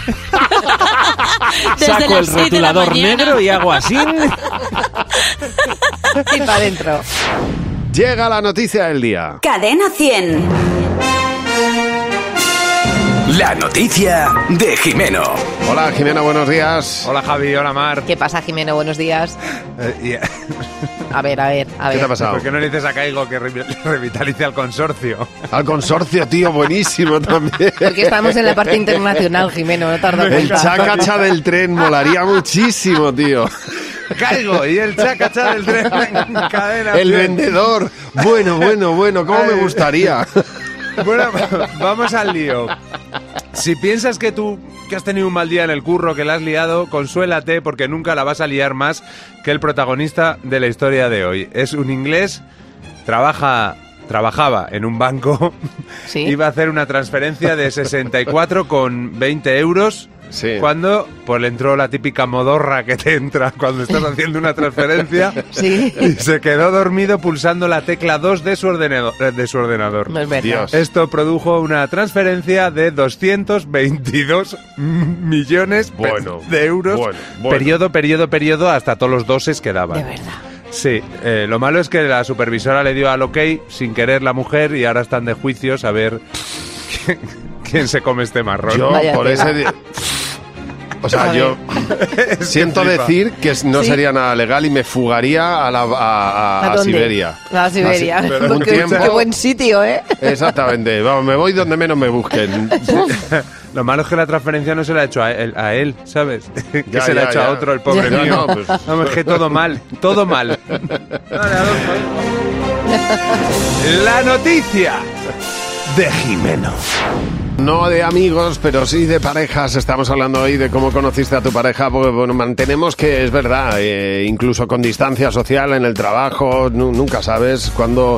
S21: Desde
S22: Saco el
S21: las seis de la
S22: rotulador
S21: mañana.
S22: negro y hago así.
S4: Y para adentro.
S3: Llega la noticia del día.
S1: Cadena cien.
S2: La noticia de Jimeno.
S3: Hola, Jimeno, buenos días.
S6: Hola, Javi, hola, Mar.
S4: ¿Qué pasa, Jimeno? Buenos días.
S6: Eh, yeah.
S4: A ver, a ver, a ver.
S3: ¿Qué te ha pasado?
S6: ¿Por qué no le dices a Caigo que re- revitalice al consorcio?
S3: Al consorcio, tío, buenísimo también.
S4: Porque estamos en la parte internacional, Jimeno, no tarda
S3: El chacacha del tren molaría muchísimo, tío.
S6: Caigo y el chacacha del tren en cadena.
S3: El
S6: cien.
S3: vendedor. Bueno, bueno, bueno, ¿cómo me gustaría?
S6: Bueno, vamos al lío. Si piensas que tú que has tenido un mal día en el curro, que la has liado, consuélate porque nunca la vas a liar más que el protagonista de la historia de hoy. Es un inglés, trabaja, trabajaba en un banco,
S4: ¿Sí?
S6: iba a hacer una transferencia de sesenta y cuatro con veinte euros.
S3: Sí.
S6: Cuando pues le entró la típica modorra que te entra cuando estás haciendo una transferencia.
S4: Sí.
S6: Y se quedó dormido pulsando la tecla dos de su ordenador. De su ordenador.
S4: No es verdad.
S3: Dios.
S6: Esto produjo una transferencia de doscientos veintidós millones
S3: Bueno,
S6: de euros.
S3: bueno, bueno.
S6: Periodo, periodo, periodo, hasta todos los doses que daban.
S4: De verdad.
S6: Sí, eh, lo malo es que la supervisora le dio al ok sin querer la mujer y ahora están de juicios a ver quién, quién se come este marrón.
S3: Yo,
S4: Vaya
S3: por
S4: tela.
S3: ese... di- O sea,
S4: A
S3: yo
S6: Es
S3: siento
S6: que flipa.
S3: decir que no
S4: Sí.
S3: sería nada legal y me fugaría a, la, a, a-
S4: ¿A
S3: a
S4: dónde?
S3: Siberia.
S4: A Siberia.
S3: A Si- pero un
S4: Qué-
S3: tiempo-
S4: Qué buen sitio, ¿eh?
S3: Exactamente. Vamos, me voy donde menos me busquen.
S6: Lo malo es que la transferencia no se la ha hecho a él, a él ¿sabes? que
S3: Ya,
S6: se la
S3: ya,
S6: ha hecho
S3: ya.
S6: a otro, el pobre
S3: Ya,
S6: mío.
S3: no, pues-
S6: Vamos, es que todo mal, todo mal. Dale, Adolfo. La noticia de Jimeno.
S3: No de amigos, pero sí de parejas. Estamos hablando hoy de cómo conociste a tu pareja, porque bueno, mantenemos que es verdad, eh, incluso con distancia social en el trabajo, nu- nunca sabes cuándo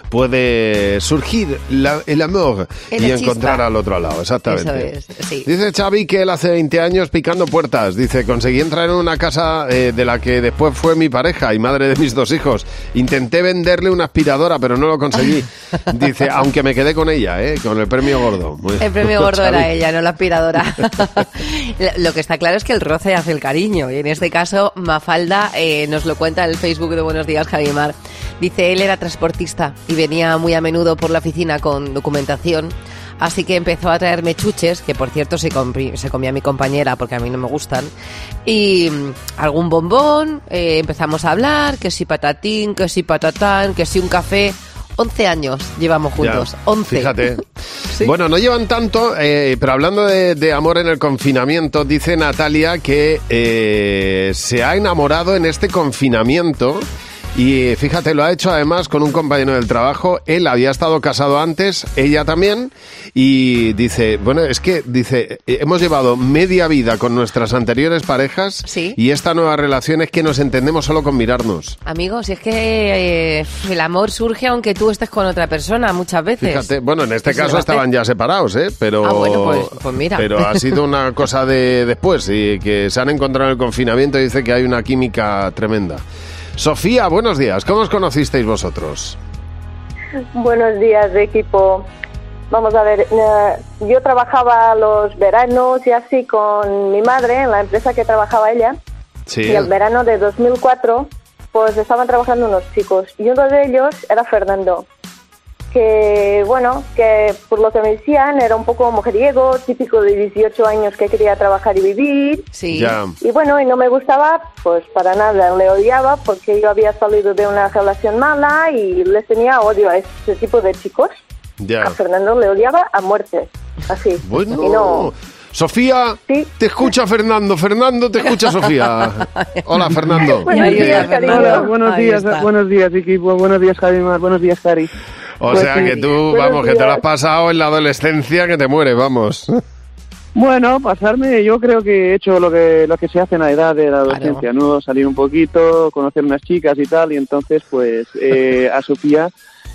S3: puede surgir la- el amor
S4: En
S3: y
S4: la
S3: encontrar
S4: chispa.
S3: al otro lado, exactamente.
S4: Eso es, sí.
S3: Dice Xavi que él hace veinte años picando puertas. Dice, conseguí entrar en una casa eh, de la que después fue mi pareja y madre de mis dos hijos. Intenté venderle una aspiradora, pero no lo conseguí. Dice, aunque me quedé con ella, ¿eh? Con el premio gordo. Muy-
S4: El premio gordo
S3: Xavi.
S4: era ella, no la aspiradora. Lo que está claro es que el roce hace el cariño. Y en este caso, Mafalda eh, nos lo cuenta en el Facebook de Buenos Días, Javimar. Dice, él era transportista y venía muy a menudo por la oficina con documentación. Así que empezó a traerme chuches, que por cierto se, compri- se comía mi compañera porque a mí no me gustan, y mm, algún bombón, eh, empezamos a hablar, que si patatín, que si patatán, que si un café. once años llevamos juntos,
S3: Ya,
S4: once.
S3: Fíjate.
S4: Sí.
S3: Bueno, no llevan tanto, eh, pero hablando de, de amor en el confinamiento, dice Natalia que eh, se ha enamorado en este confinamiento. Y fíjate, lo ha hecho además con un compañero del trabajo. Él había estado casado antes, ella también. Y dice, bueno, es que, dice, hemos llevado media vida con nuestras anteriores parejas.
S4: Sí.
S3: Y esta nueva relación es que nos entendemos solo con mirarnos.
S4: Amigos, si es que eh, el amor surge aunque tú estés con otra persona muchas veces.
S3: Fíjate, bueno, en este
S4: Eso
S3: caso
S4: lo
S3: estaban
S4: hace.
S3: ya separados, ¿eh? Pero,
S4: Ah, bueno, pues- pues mira.
S3: Pero ha sido una cosa de después y que se han encontrado en el confinamiento y dice que hay una química tremenda. Sofía, buenos días. ¿Cómo os conocisteis vosotros?
S23: Buenos días, equipo. Vamos a ver, eh, yo trabajaba los veranos y así con mi madre en la empresa que trabajaba ella.
S3: Sí.
S23: Y el verano de dos mil cuatro, pues estaban trabajando unos chicos. Y uno de ellos era Fernando. Que, bueno, que por lo que me decían era un poco mujeriego, típico de dieciocho años que quería trabajar y vivir.
S4: Sí.
S3: Ya.
S23: Y bueno, y no me gustaba, pues para nada, le odiaba porque yo había salido de una relación mala y les tenía odio a ese tipo de chicos.
S3: Ya.
S23: A Fernando le odiaba a muerte, así.
S3: Bueno.
S23: Y no,
S3: Sofía, te escucha Fernando. Fernando, te escucha Sofía. Hola, Fernando.
S23: Buenos
S3: Bien.
S23: días, cariño.
S24: Hola, buenos
S23: Ahí
S24: días,
S23: está.
S24: buenos días equipo, buenos días Javimar, buenos días Cari.
S3: O
S24: Pues
S3: sea
S24: sí.
S3: que tú,
S24: Buenos
S3: vamos, que te lo
S24: días.
S3: has pasado en la adolescencia que te muere, vamos.
S24: Bueno, pasarme, yo creo que he hecho lo que lo que se hace en la edad de la adolescencia, ¿no? Salir un poquito, conocer unas chicas y tal, y entonces pues eh, a Sofía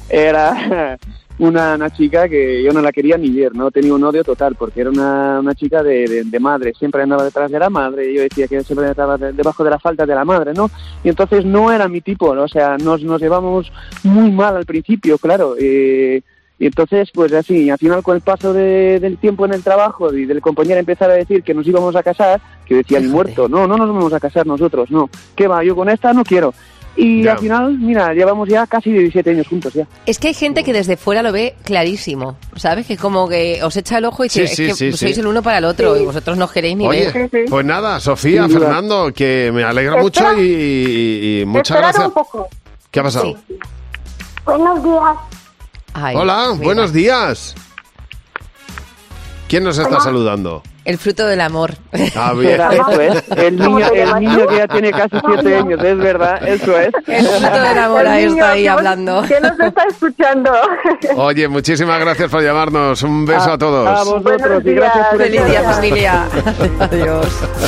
S24: era una, una chica que yo no la quería ni ver, ¿no? Tenía un odio total porque era una, una chica de, de, de madre, siempre andaba detrás de la madre, y yo decía que siempre estaba de- debajo de la falda de la madre, ¿no? Y entonces no era mi tipo, ¿no? O sea, nos, nos llevamos muy mal al principio, claro, eh, y entonces, pues así, al final con el paso de- del tiempo en el trabajo y del compañero empezar a decir que nos íbamos a casar, que decía ni muerto, no, no nos vamos a casar nosotros, no, ¿qué va? Yo con esta no quiero. Y
S3: Ya.
S24: al final, mira, llevamos ya casi diecisiete años juntos ya.
S4: Es que hay gente que desde fuera lo ve clarísimo, ¿sabes? Que como que os echa el ojo y dice,
S3: Sí, sí,
S4: es que
S3: sí,
S4: sois
S3: sí.
S4: el uno para el otro y vosotros no os queréis ni
S3: Oye,
S4: ver.
S3: pues nada, Sofía,
S24: Sin duda.
S3: Fernando, que me alegra mucho y, y- y muchas
S23: Esperad
S3: gracias.
S23: un poco.
S3: ¿Qué ha pasado?
S23: Sí. Buenos días.
S4: Ay,
S3: Hola,
S4: mira.
S3: buenos días. ¿Quién nos está
S23: Hola.
S3: saludando?
S4: El fruto del amor.
S3: Ah, bien.
S24: Era, eso es. El
S23: ¿Cómo
S24: niño,
S23: te
S24: el
S23: llamas
S24: niño
S23: tú?
S24: que ya tiene casi siete años, es verdad, eso es.
S4: El fruto del amor, ahí
S23: El niño
S4: está ahí
S23: que-
S4: hablando.
S23: Que nos está escuchando.
S3: Oye, muchísimas gracias por llamarnos. Un beso a, todos.
S24: A vosotros
S23: Buenos
S24: y gracias por
S23: días.
S4: Feliz día,
S23: Gracias.
S4: familia. Adiós.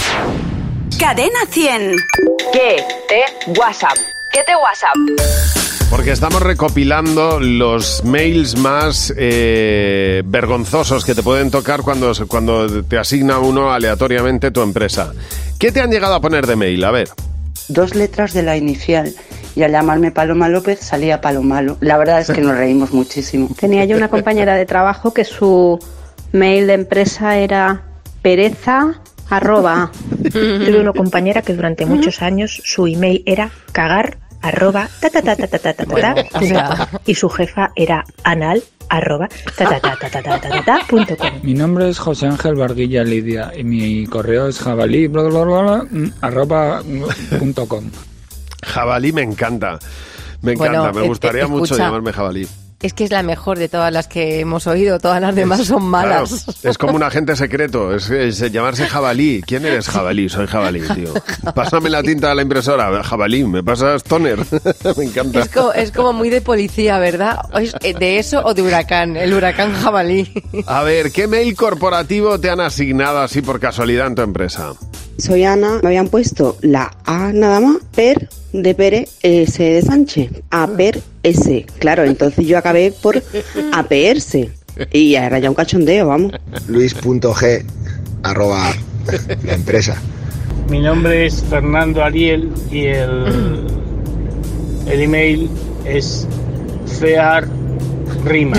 S1: Cadena cien.
S7: ¿Qué te WhatsApp? ¿Qué te WhatsApp?
S3: Porque estamos recopilando los mails más eh, vergonzosos que te pueden tocar cuando, cuando te asigna uno aleatoriamente tu empresa. ¿Qué te han llegado a poner de mail? A ver.
S8: Dos letras de la inicial y al llamarme Paloma López salía Palomalo. La verdad es que nos reímos muchísimo.
S9: Tenía yo una compañera de trabajo que su mail de empresa era pereza arroba.
S15: Tuve una compañera que durante muchos años su email era cagar arroba ta ta ta ta ta ta ta ta ta,
S4: o sea.
S15: y su jefa era anal arroba ta ta ta ta ta ta ta ta ta punto com.
S10: Mi nombre es José Ángel Barguilla Lidia y mi correo es jabalí bla, bla, bla, bla, arroba punto com.
S3: Jabalí me encanta. Me encanta.
S4: Bueno,
S3: me
S4: eh,
S3: gustaría
S4: eh,
S3: mucho
S4: escucha.
S3: llamarme Jabalí.
S4: Es que es la mejor de todas las que hemos oído. Todas las demás son malas.
S3: Claro, es como un agente secreto, es, es llamarse Jabalí. ¿Quién eres, Jabalí? Soy Jabalí, tío. Pásame la tinta de la impresora, Jabalí. ¿Me pasas toner? Me encanta.
S4: Es como, es como muy de policía, ¿verdad? O es de eso o de huracán. El huracán jabalí.
S3: A ver, ¿qué mail corporativo te han asignado así por casualidad en tu empresa?
S8: Soy Ana, me habían puesto la A nada más, per de Pere, S de Sánchez, A per S. Claro, entonces yo acabé por apeerse. Y era ya un cachondeo, vamos.
S11: Luis.g arroba la empresa.
S12: Mi nombre es Fernando Ariel y el, el email es fear rima.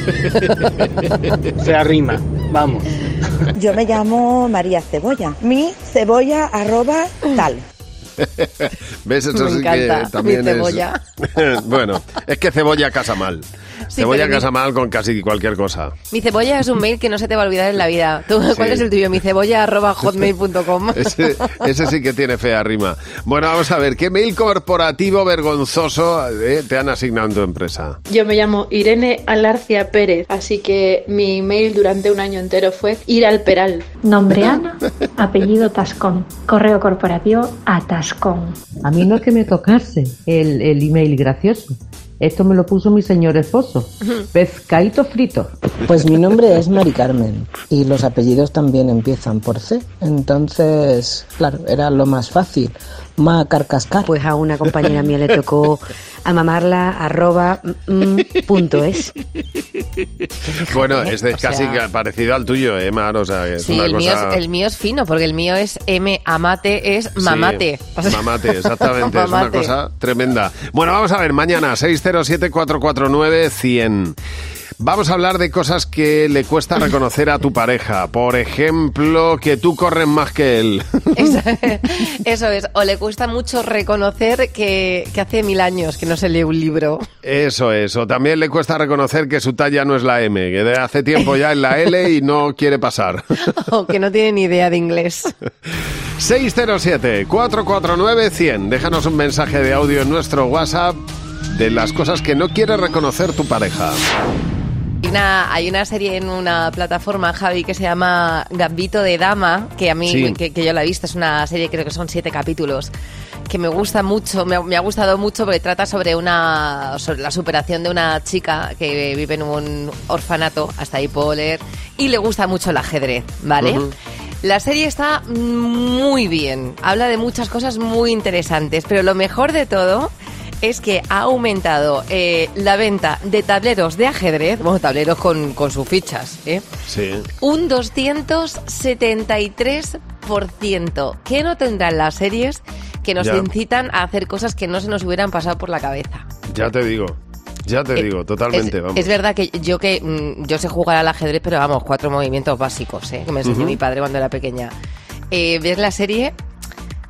S12: Fear rima, vamos.
S13: Yo me llamo María Cebolla. Mi cebolla arroba tal.
S3: ¿Ves? Eso
S4: Me
S3: sí
S4: encanta,
S3: que también
S4: mi cebolla.
S3: es... Bueno, es que cebolla casa mal.
S4: Sí,
S3: cebolla
S4: pero mi-
S3: casa mal con casi cualquier cosa.
S4: Mi cebolla es un mail que no se te va a olvidar en la vida. ¿Tú, ¿Cuál
S3: Sí.
S4: es el tuyo? Mi cebolla arroba hotmail punto com.
S3: Ese, ese sí que tiene fea rima. Bueno, vamos a ver, ¿qué mail corporativo vergonzoso eh, te han asignado en tu empresa?
S14: Yo me llamo Irene Alarcia Pérez, así que mi email durante un año entero fue ir al Peral.
S15: Nombre Ana, apellido Tascón, correo corporativo a Tascón.
S16: A mí no es que me tocase el, el email gracioso. Esto me lo puso mi señor esposo. Pescadito frito.
S17: Pues mi nombre es Mari Carmen y los apellidos también empiezan por C. Entonces, claro, era lo más fácil. Ma carcascar.
S18: Pues a una compañera mía le tocó amamarla arroba mm, punto es.
S3: Bueno, es de
S4: o
S3: casi
S4: sea-
S3: parecido al tuyo, ¿eh, Mar? O sea, es
S4: Sí,
S3: una
S4: el, mío
S3: cosa...
S4: es, el mío es fino, porque el mío es M amate, es mamate.
S3: Sí, mamate, exactamente. Es una
S4: Mamate.
S3: cosa tremenda. Bueno, vamos a ver, mañana, seis cero siete, cuatro cuatro nueve, cien. Vamos a hablar de cosas que le cuesta reconocer a tu pareja. Por ejemplo, que tú corres más que él.
S4: Eso, eso es. O le cuesta mucho reconocer que, que hace mil años que no se lee un libro.
S3: Eso es. O también le cuesta reconocer que su talla no es la M, que de hace tiempo ya es la L y no quiere pasar.
S4: O que no tiene ni idea de inglés.
S3: seis cero siete, cuatro cuatro nueve, cien. Déjanos un mensaje de audio en nuestro WhatsApp de las cosas que no quiere reconocer tu pareja.
S4: Hay una, hay una serie en una plataforma, Javi, que se llama Gambito de Dama, que a mí,
S3: Sí.
S4: que, que yo la he visto, es una serie, creo que son siete capítulos, que me gusta mucho, me, ha- me ha gustado mucho porque trata sobre una sobre la superación de una chica que vive en un orfanato, hasta ahí puedo leer, y le gusta mucho el ajedrez, ¿vale?
S25: Ujú.
S4: La serie está muy bien, habla de muchas cosas muy interesantes, pero lo mejor de todo es que ha aumentado eh, la venta de tableros de ajedrez, bueno, tableros con, con sus fichas, ¿eh?
S3: Sí.
S4: Un doscientos setenta y tres por ciento. ¿Qué no tendrán las series que nos
S3: Ya.
S4: incitan a hacer cosas que no se nos hubieran pasado por la cabeza?
S3: Ya te digo. Ya te
S4: Eh,
S3: digo, totalmente,
S4: es,
S3: vamos.
S4: es verdad que yo que mm, yo sé jugar al ajedrez, pero vamos, cuatro movimientos básicos, ¿eh? Que me enseñó
S3: Ujú.
S4: mi padre cuando era pequeña. Eh, ¿Ves la serie?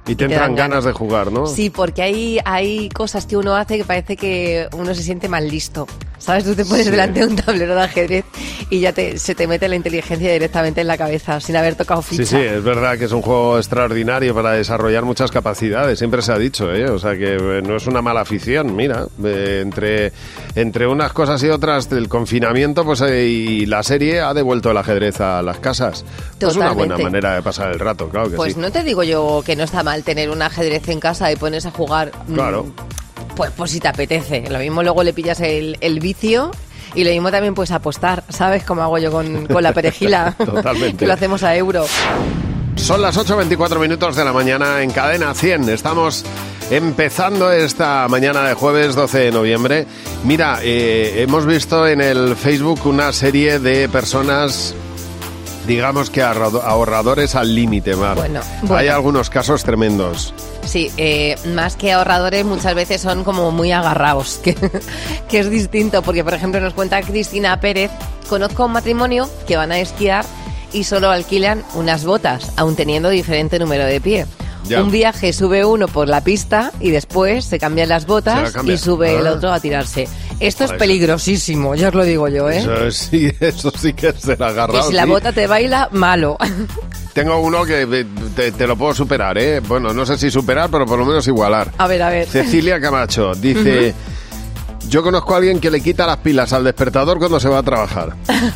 S3: Y te entran ganas de jugar, ¿no?
S4: Sí, porque hay, hay cosas que uno hace que parece que uno se siente más listo. ¿Sabes? Tú te pones sí. delante de un tablero de ajedrez y ya te, se te mete la inteligencia directamente en la cabeza, sin haber tocado ficha.
S3: Sí, sí, es verdad que es un juego extraordinario para desarrollar muchas capacidades, siempre se ha dicho, ¿eh? O sea que no es una mala afición, mira. Eh, entre, entre unas cosas y otras del confinamiento pues eh, y la serie ha devuelto el ajedrez a las casas. Es una buena manera de pasar el rato, claro que
S4: pues
S3: sí.
S4: Pues no te digo yo que no está mal tener un ajedrez en casa y pones a jugar...
S3: Claro.
S4: Mmm, Pues, pues si te apetece. Lo mismo luego le pillas el, el vicio y lo mismo también puedes apostar, ¿sabes? Como hago yo con, con la perejila.
S3: Totalmente.
S4: Que lo hacemos a euro.
S3: Son las ocho veinticuatro minutos de la mañana en Cadena cien. Estamos empezando esta mañana de jueves doce de noviembre. Mira, eh, hemos visto en el Facebook una serie de personas... digamos que ahorradores al límite, Mar.
S4: Bueno, bueno.
S3: Hay algunos casos tremendos.
S4: Sí, eh, más que ahorradores muchas veces son como muy agarrados, que, que es distinto, porque por ejemplo nos cuenta Cristina Pérez, conozco un matrimonio que van a esquiar y solo alquilan unas botas, aun teniendo diferente número de pie. Ya. Un viaje sube uno por la pista y después se cambian las botas y sube ah. el otro a tirarse. Esto es peligrosísimo, ya os lo digo yo, ¿eh?
S3: Eso sí, eso sí que es ser agarrado.
S4: Que si la
S3: sí.
S4: bota te baila, malo.
S3: Tengo uno que te, te lo puedo superar, ¿eh? Bueno, no sé si superar, pero por lo menos igualar.
S4: A ver, a ver.
S3: Cecilia Camacho dice... Uh-huh. Yo conozco a alguien que le quita las pilas al despertador cuando se va a trabajar.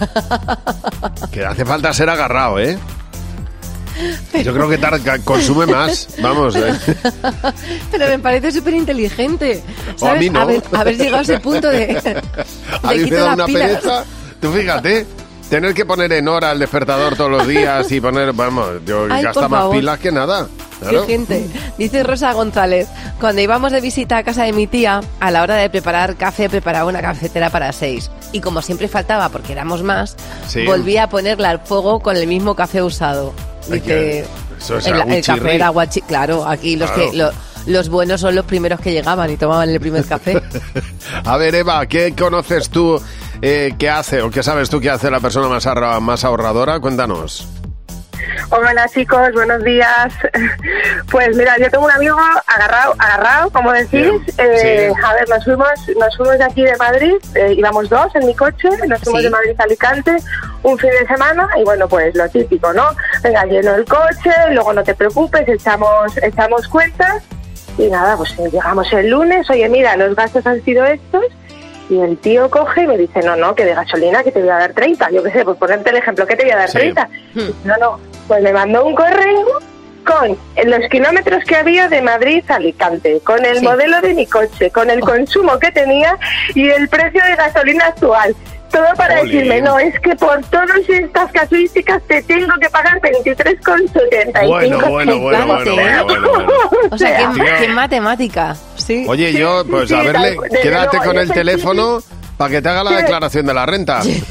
S3: Que hace falta ser agarrado, ¿eh? Yo creo que tar- consume más, vamos. Eh.
S4: Pero me parece súper inteligente.
S3: O a mí no.
S4: Haber, haber llegado a ese punto de...
S3: A mí me da una pereza. Tú fíjate, tener que poner en hora el despertador todos los días y poner... Vamos, yo
S4: Ay,
S3: gasta más pilas que nada. Claro.
S4: Qué gente. Dice Rosa González, cuando íbamos de visita a casa de mi tía, a la hora de preparar café, preparaba una cafetera para seis. Y como siempre faltaba, porque éramos más, sí. volvía a ponerla al fuego con el mismo café usado. Dice,
S3: Eso es
S4: el, el café era guachi... Claro, aquí los claro. que... Lo, los buenos son los primeros que llegaban y tomaban el primer café.
S3: A ver, Eva, ¿qué conoces tú eh, que hace o qué sabes tú que hace la persona más, ahorra, más ahorradora? Cuéntanos.
S5: Hola chicos, buenos días. Pues mira, yo tengo un amigo agarrado, agarrado, como decís. Eh, sí. A ver, nos fuimos, nos fuimos de aquí de Madrid, eh, íbamos dos en mi coche, nos fuimos sí. de Madrid a Alicante un fin de semana y bueno, pues lo típico, ¿no? Venga, lleno el coche, luego no te preocupes, echamos, echamos cuentas y nada, pues llegamos el lunes, oye mira, los gastos han sido estos. Y el tío coge y me dice, no, no, que de gasolina que te voy a dar treinta. Yo qué sé, pues ponerte el ejemplo, que te voy a dar sí. treinta. No, no, pues me mandó un correo con los kilómetros que había de Madrid a Alicante, con el sí. modelo de mi coche, con el oh. consumo que tenía y el precio de gasolina actual. Todo para Olé. decirme, no, es que por todas estas casuísticas te tengo que pagar veintitrés con setenta y cinco.
S3: Bueno, bueno, bueno, bueno, bueno, bueno, bueno.
S4: O sea, qué, qué matemática. Sí.
S3: Oye, yo, pues sí, a verle, tal, quédate no, con el teléfono para que te haga la sí. declaración de la renta.
S5: Eso.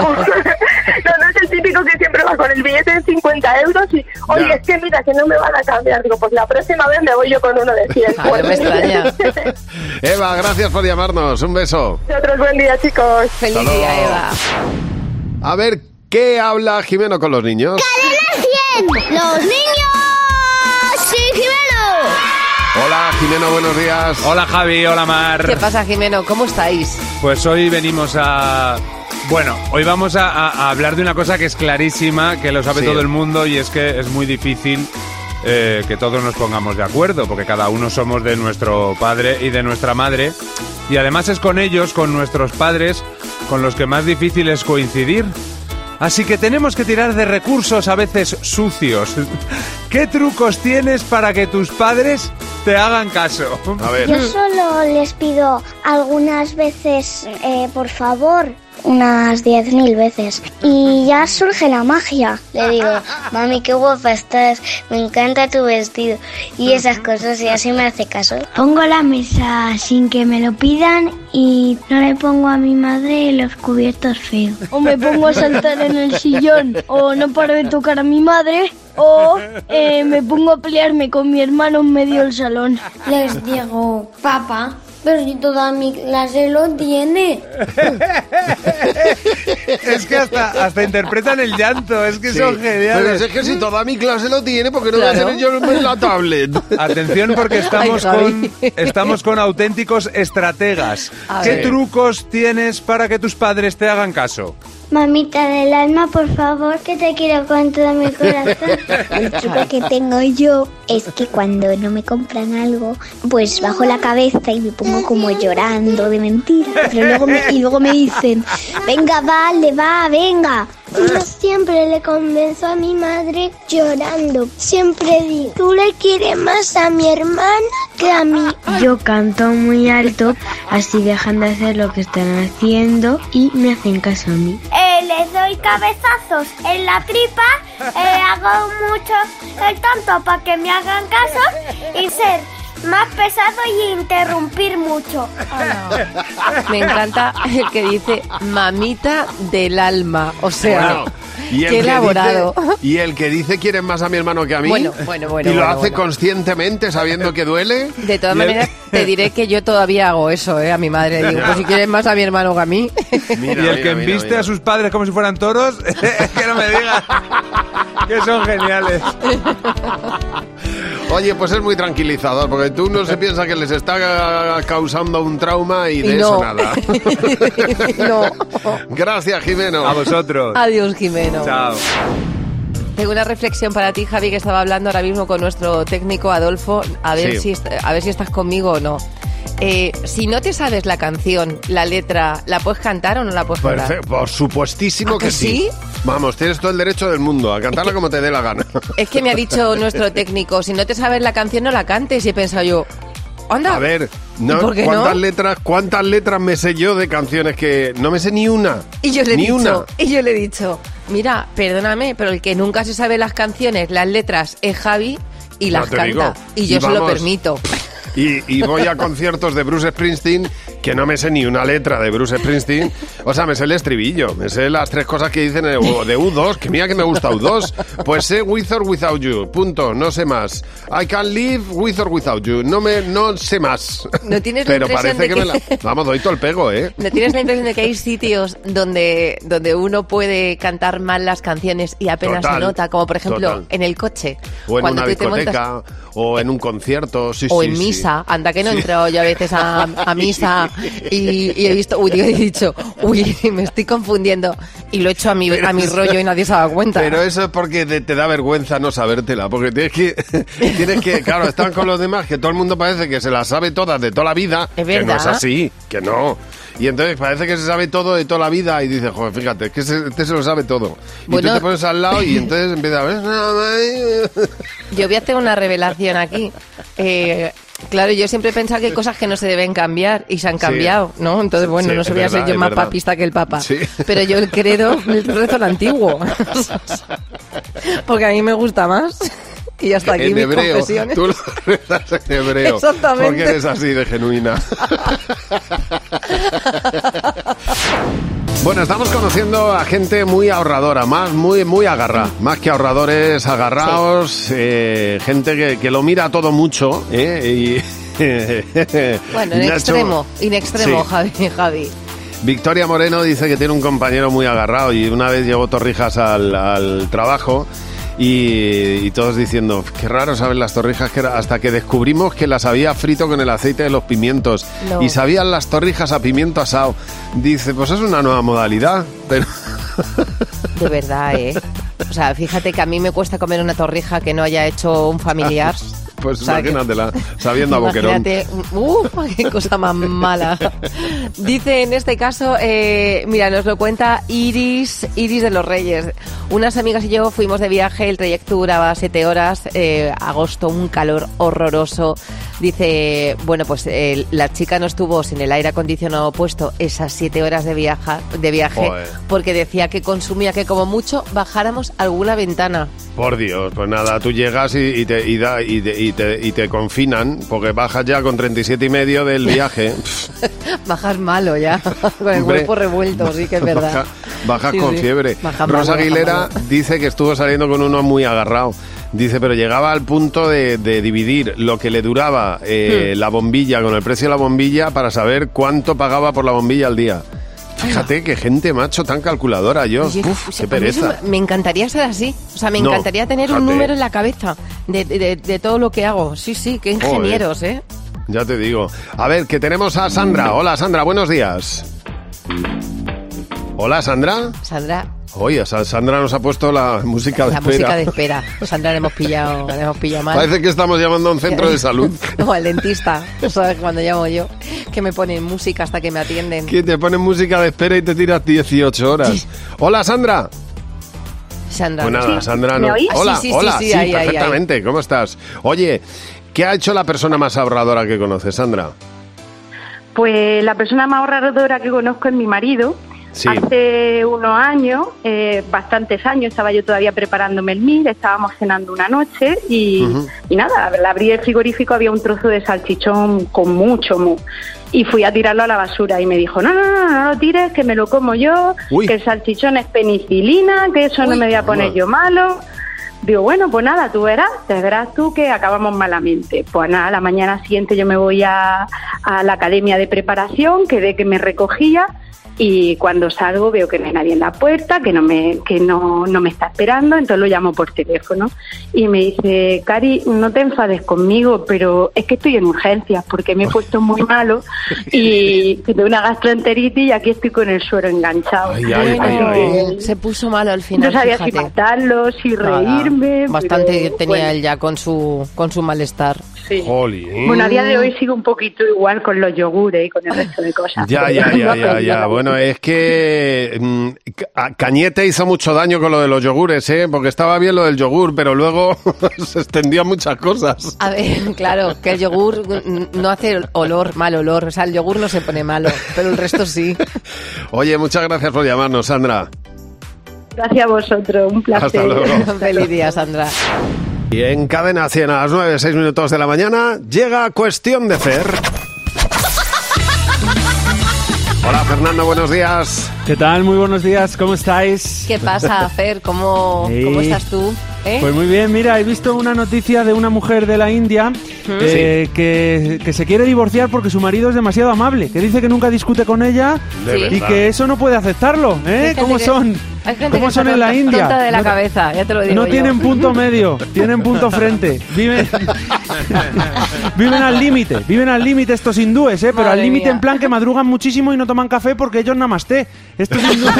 S5: No, no es el típico que siempre va con el billete de cincuenta euros y, oye, ya. es que mira, que no me van a cambiar. Digo, pues la próxima vez me voy yo con uno de cien.
S4: Ay, me extraña.
S3: Eva, gracias por llamarnos. Un beso.
S5: Otros buen día, chicos.
S4: Feliz día, Eva.
S3: A ver, ¿qué habla Jimeno con los niños?
S19: ¡Cadena cien! ¡Los niños! ¡Sí, Jimeno!
S3: Hola, Jimeno, buenos días.
S6: Hola, Javi, hola, Mar.
S4: ¿Qué pasa, Jimeno? ¿Cómo estáis?
S6: Pues hoy venimos a... Bueno, hoy vamos a, a, a hablar de una cosa que es clarísima, que lo sabe sí. todo el mundo, y es que es muy difícil eh, que todos nos pongamos de acuerdo, porque cada uno somos de nuestro padre y de nuestra madre, y además es con ellos, con nuestros padres, con los que más difícil es coincidir. Así que tenemos que tirar de recursos a veces sucios. ¿Qué trucos tienes para que tus padres te hagan caso?
S3: A ver.
S19: Yo solo les pido algunas veces, eh, por favor, unas diez mil veces. Y ya surge la magia. Le digo, mami, qué guapa estás, me encanta tu vestido. Y esas cosas, y así me hace caso.
S20: Pongo la mesa sin que me lo pidan y no le pongo a mi madre los cubiertos feos.
S21: O me pongo a saltar en el sillón, o no paro de tocar a mi madre, o eh, me pongo a pelearme con mi hermano en medio del salón.
S20: Les digo, papá,
S21: Pero si toda mi clase lo tiene.
S6: Es que hasta, hasta interpretan el llanto, es que
S3: Sí,
S6: son geniales.
S3: Pero es que si toda mi clase lo tiene, ¿por qué no
S4: Claro.
S3: voy a tener yo en la tablet?
S6: Atención porque estamos
S4: Ay,
S6: con
S4: Javi.
S6: estamos con auténticos estrategas.
S4: A
S6: ¿Qué
S4: ver.
S6: trucos tienes para que tus padres te hagan caso?
S20: Mamita del alma, por favor, que te quiero con todo mi corazón. El truco que tengo yo es que cuando no me compran algo, pues bajo la cabeza y me pongo como llorando de mentira. Pero luego me, y luego me dicen, venga, vale, va, venga. Yo siempre le convenzo a mi madre llorando. Siempre digo, tú le quieres más a mi hermana que a mí.
S21: Yo canto muy alto, así dejan de hacer lo que están haciendo y me hacen caso a mí.
S20: Eh, les doy cabezazos en la tripa, eh, hago mucho el tonto para que me hagan caso y ser más pesado y interrumpir mucho.
S4: Me encanta el que dice mamita del alma. O sea,
S3: Bueno, y el
S4: qué
S3: que
S4: elaborado.
S3: dice- y el que dice quieren más a mi hermano que a mí.
S4: Bueno, bueno, bueno,
S3: Y lo
S4: bueno,
S3: hace
S4: bueno.
S3: conscientemente, sabiendo que duele.
S4: De todas
S3: Y el-
S4: maneras, te diré que yo todavía hago eso, ¿eh? A mi madre le digo, pues si quieres más a mi hermano que a mí.
S3: Mira,
S6: y el
S3: mira,
S6: que
S3: mira,
S6: embiste
S3: mira.
S6: a sus padres como si fueran toros, es que no me digas que son geniales.
S3: Oye, pues es muy tranquilizador, porque tú no se piensa que les está causando un trauma y de
S4: Y
S3: eso
S4: no.
S3: nada.
S4: No.
S3: Gracias, Jimeno.
S6: A vosotros.
S4: Adiós, Jimeno.
S6: Chao.
S4: Tengo una reflexión para ti, Javi, que estaba hablando ahora mismo con nuestro técnico Adolfo, a ver,
S3: Sí.
S4: si, est- a ver si estás conmigo o no. Eh, si no te sabes la canción, la letra, ¿la puedes cantar o no la puedes cantar?
S3: Perfecto, por supuestísimo
S4: ¿Ah,
S3: que
S4: que
S3: sí?
S4: sí?
S3: Vamos, tienes todo el derecho del mundo a cantarla como te dé la gana.
S4: Es que me ha dicho nuestro técnico, si no te sabes la canción, no la cantes. Y he pensado yo, anda.
S3: A ver, ¿no?
S4: ¿Y por qué
S3: ¿Cuántas
S4: no?
S3: letras, cuántas letras me sé yo de canciones que no me sé ni una?
S4: Y yo le he
S3: ni
S4: dicho,
S3: una.
S4: y yo le he dicho, mira, perdóname, pero el que nunca se sabe las canciones, las letras, es Javi y
S3: No
S4: las
S3: te
S4: canta.
S3: digo.
S4: Y yo
S3: Y
S4: se lo
S3: vamos.
S4: permito.
S3: Y, y voy a conciertos de Bruce Springsteen que no me sé ni una letra de Bruce Springsteen. O sea, me sé el estribillo, me sé las tres cosas que dicen en el- de U dos, que mira que me gusta U dos. Pues sé With or Without You, punto, no sé más. I can live with or without you, no me, no sé más.
S4: ¿No tienes la
S3: Pero
S4: impresión
S3: parece
S4: de
S3: que,
S4: que-
S3: me la... Vamos, doy todo el pego, ¿eh?
S4: ¿No tienes la impresión de que hay sitios donde, donde uno puede cantar mal las canciones y apenas
S3: Total,
S4: se nota? Como por ejemplo
S3: total.
S4: en el coche.
S3: O en
S4: cuando
S3: una
S4: tú te montas-
S3: discoteca, o en un concierto, sí,
S4: o
S3: sí,
S4: en
S3: sí.
S4: misa. Anda que no he
S3: Sí.
S4: entrado yo a veces a, a misa y, y he visto, uy, digo, he dicho, uy, me estoy confundiendo. Y lo he hecho a mi,
S3: Pero
S4: a mi
S3: eso-
S4: rollo y nadie se ha dado cuenta.
S3: Pero eso es porque te, te da vergüenza no sabértela, porque tienes que, tienes que, claro, están con los demás, que todo el mundo parece que se las sabe todas de toda la vida,
S4: Es
S3: que no es
S4: verdad.
S3: así, que no. Y entonces parece que se sabe todo de toda la vida y dices, joder, fíjate, es que se- este se lo sabe todo. Y
S4: Bueno.
S3: tú te pones al lado y entonces empieza a ver...
S4: Yo voy a hacer una revelación aquí. Eh, claro, yo siempre he pensado que hay cosas que no se deben cambiar y se han
S3: Sí.
S4: cambiado, ¿no? Entonces, bueno,
S3: Sí,
S4: no
S3: es
S4: se voy a ser
S3: verdad,
S4: yo
S3: es
S4: más
S3: verdad.
S4: papista que el Papa.
S3: Sí.
S4: Pero yo el credo, el rezo el antiguo. Porque a mí me gusta más. Y hasta aquí
S3: En
S4: mis
S3: hebreo,
S4: confesiones.
S3: tú lo rezas en hebreo.
S4: Exactamente.
S3: Porque eres así de genuina. Bueno, estamos conociendo a gente muy ahorradora, más muy muy agarrada, más que ahorradores agarrados, eh, gente que, que lo mira todo mucho, ¿eh? Y
S4: Bueno, en
S3: Nacho-
S4: extremo, en extremo,
S3: Sí.
S4: Javi, Javi.
S3: Victoria Moreno dice que tiene un compañero muy agarrado y una vez llevó torrijas al, al trabajo y, y todos diciendo, qué raro saben las torrijas, que era", hasta que descubrimos que las había frito con el aceite de los pimientos
S4: No.
S3: y sabían las torrijas a pimiento asado. Dice, pues es una nueva modalidad, pero...
S4: De verdad, ¿eh? O sea, fíjate que a mí me cuesta comer una torrija que no haya hecho un familiar.
S3: Pues
S4: O sea, que-
S3: imagínatela, sabiendo a boquerón.
S4: Imagínate, ¡uh! ¡Qué cosa más mala! Dice en este caso, eh, mira, nos lo cuenta Iris, Iris de los Reyes. Unas amigas y yo fuimos de viaje, el trayecto duraba siete horas, eh, agosto, un calor horroroso. Dice, bueno, pues eh, la chica no estuvo sin el aire acondicionado puesto esas siete horas de, viaja, de viaje
S3: Joder.
S4: porque decía que consumía que como mucho bajáramos alguna ventana.
S3: Por Dios, pues nada, tú llegas y, y te, y, da- y te, y te- y te confinan, porque bajas ya con treinta y siete y medio del viaje.
S4: Bajas malo ya, con el
S3: Hombre,
S4: cuerpo revuelto, sí que es verdad.
S3: Baja- bajas
S4: Sí,
S3: con
S4: sí.
S3: fiebre.
S4: Baja
S3: Rosa
S4: malo, baja
S3: Aguilera
S4: malo.
S3: dice que estuvo saliendo con uno muy agarrado. Dice, pero llegaba al punto de, de dividir lo que le duraba eh, hmm. la bombilla con el precio de la bombilla para saber cuánto pagaba por la bombilla al día. Fíjate Ay. qué gente, macho, tan calculadora. Yo, Oye, uf, qué pereza.
S4: Me encantaría ser así. O sea, me no, encantaría tener fíjate. un número en la cabeza de, de, de todo lo que hago. Sí, sí, qué ingenieros, Joder. ¿eh?
S3: Ya te digo. A ver, que tenemos a Sandra. Hola, Sandra, buenos días. Hola, Sandra.
S4: Sandra.
S3: Oye, Sandra nos ha puesto la música de
S4: la
S3: espera.
S4: La música de espera. Sandra le hemos pillado, le hemos pillado mal.
S3: Parece que estamos llamando a un centro de salud.
S4: O al dentista, ¿sabes? Cuando llamo yo, que me ponen música hasta que me atienden.
S3: Que te ponen música de espera y te tiras dieciocho horas. Sí. Hola, Sandra.
S4: Sandra.
S3: Pues nada,
S4: ¿Sí?
S3: Sandra no.
S4: ¿Me oís?
S3: Hola,
S4: sí, sí,
S3: hola,
S4: sí,
S3: sí,
S4: sí ahí,
S3: perfectamente.
S4: Ahí, ahí.
S3: ¿Cómo estás? Oye, ¿qué ha hecho la persona más ahorradora que conoces, Sandra?
S2: Pues la persona más ahorradora que conozco es mi marido. Sí. Hace unos años, eh, bastantes años, estaba yo todavía preparándome el M I R, estábamos cenando una noche y, uh-huh. y nada, al abrir el frigorífico había un trozo de salchichón con mucho mu y fui a tirarlo a la basura y me dijo, no, no, no, no lo tires, que me lo como yo, Uy. que el salchichón es penicilina, que eso Uy, no me voy a poner no. yo malo. Digo, bueno, pues nada, tú verás, te verás tú que acabamos malamente. Pues nada, la mañana siguiente yo me voy a, a la academia de preparación, quedé que me recogía. Y cuando salgo veo que no hay nadie en la puerta, que no me que no, no me está esperando, entonces lo llamo por teléfono y me dice, Cari, no te enfades conmigo, pero es que estoy en urgencias porque me he puesto muy malo y tengo una gastroenteritis y aquí estoy con el suero enganchado.
S3: Ay, ay, ay, ay.
S4: Se puso malo al final.
S2: No sabía
S4: fíjate.
S2: si matarlo, si reírme.
S4: Bastante
S2: pero,
S4: tenía
S2: bueno.
S4: él ya con su con su malestar.
S2: Sí. Bueno, a día de hoy sigo un poquito igual con los yogures y con el resto de cosas.
S3: Ya, ya, ya, ya, ya. Bueno, es que mmm, Cañete hizo mucho daño con lo de los yogures, ¿eh? Porque estaba bien lo del yogur, pero luego se extendió muchas cosas.
S4: A ver, claro, que el yogur no hace olor, mal olor. O sea, el yogur no se pone malo, pero el resto sí.
S3: Oye, muchas gracias por llamarnos, Sandra.
S2: Gracias a vosotros, un placer.
S3: Hasta luego.
S4: Feliz día, Sandra.
S3: Y en Cadena cien a las nueve, seis minutos de la mañana, llega Cuestión de Fer. Hola, Fernando, buenos días.
S22: ¿Qué tal? Muy buenos días, ¿cómo estáis?
S4: ¿Qué pasa, Fer? ¿Cómo,
S22: sí.
S4: ¿cómo estás tú? ¿Eh?
S22: Pues muy bien, mira, he visto una noticia de una mujer de la India eh, sí. que, que se quiere divorciar porque su marido es demasiado amable, que dice que nunca discute con ella y que eso no puede aceptarlo, ¿eh? ¿Cómo que, son?
S4: Hay gente
S22: ¿Cómo
S4: que
S22: son en
S4: tonta,
S22: la India?
S4: Tonta de la
S22: no,
S4: cabeza, ya te lo digo
S22: No
S4: yo.
S22: tienen punto medio, tienen punto frente. Viven, viven al límite, viven al límite estos hindúes, ¿eh? Pero Madre al límite en plan que madrugan muchísimo y no toman café porque ellos namasté. Estos hindúes,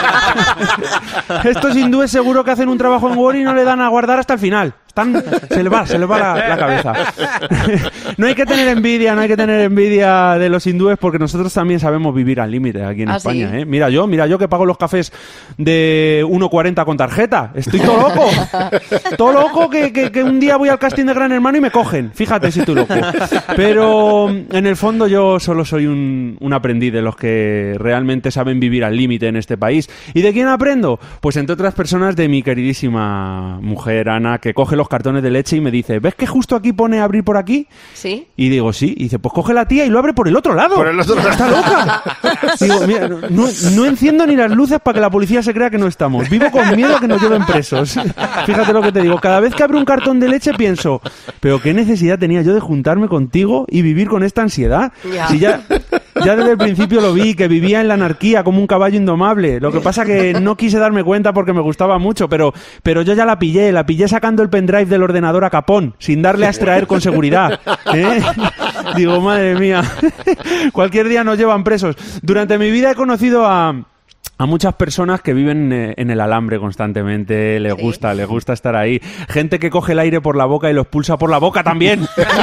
S22: estos hindúes seguro que hacen un trabajo en Word y no le dan a guardar hasta el final. Están, se les va, se les va la, la cabeza. No hay que tener envidia, no hay que tener envidia de los hindúes porque nosotros también sabemos vivir al límite aquí en
S4: ¿Ah,
S22: España,
S4: sí?
S22: ¿eh? Mira yo, mira yo que pago los cafés de uno cuarenta con tarjeta. Estoy todo loco. Todo loco que, que, que un día voy al casting de Gran Hermano y me cogen. Fíjate si estoy loco. Pero en el fondo yo solo soy un, un aprendiz de los que realmente saben vivir al límite en este país. ¿Y de quién aprendo? Pues entre otras personas de mi queridísima mujer Ana, que coge los cartones de leche y me dice, ¿ves que justo aquí pone abrir por aquí?
S4: Sí.
S22: Y digo, sí. Y dice, pues coge la tía y lo abre por el otro lado.
S3: Por el otro lado.
S22: Está loca. Digo, mira, no, no enciendo ni las luces para que la policía se crea que no estamos. Vivo con miedo a que nos lleven presos. Fíjate lo que te digo. Cada vez que abro un cartón de leche pienso, pero qué necesidad tenía yo de juntarme contigo y vivir con esta ansiedad.
S4: Ya.
S22: Si ya, ya desde el principio lo vi, que vivía en la anarquía como un caballo indomable. Lo que pasa que no quise darme cuenta porque me gustaba mucho, pero, pero yo ya la pillé. La pillé sacando el pendrive del ordenador a capón, sin darle a extraer con seguridad. ¿Eh? Digo, madre mía, cualquier día nos llevan presos. Durante mi vida he conocido a... a muchas personas que viven eh, en el alambre constantemente, les ¿Sí? gusta, les gusta estar ahí. Gente que coge el aire por la boca y lo expulsa por la boca también.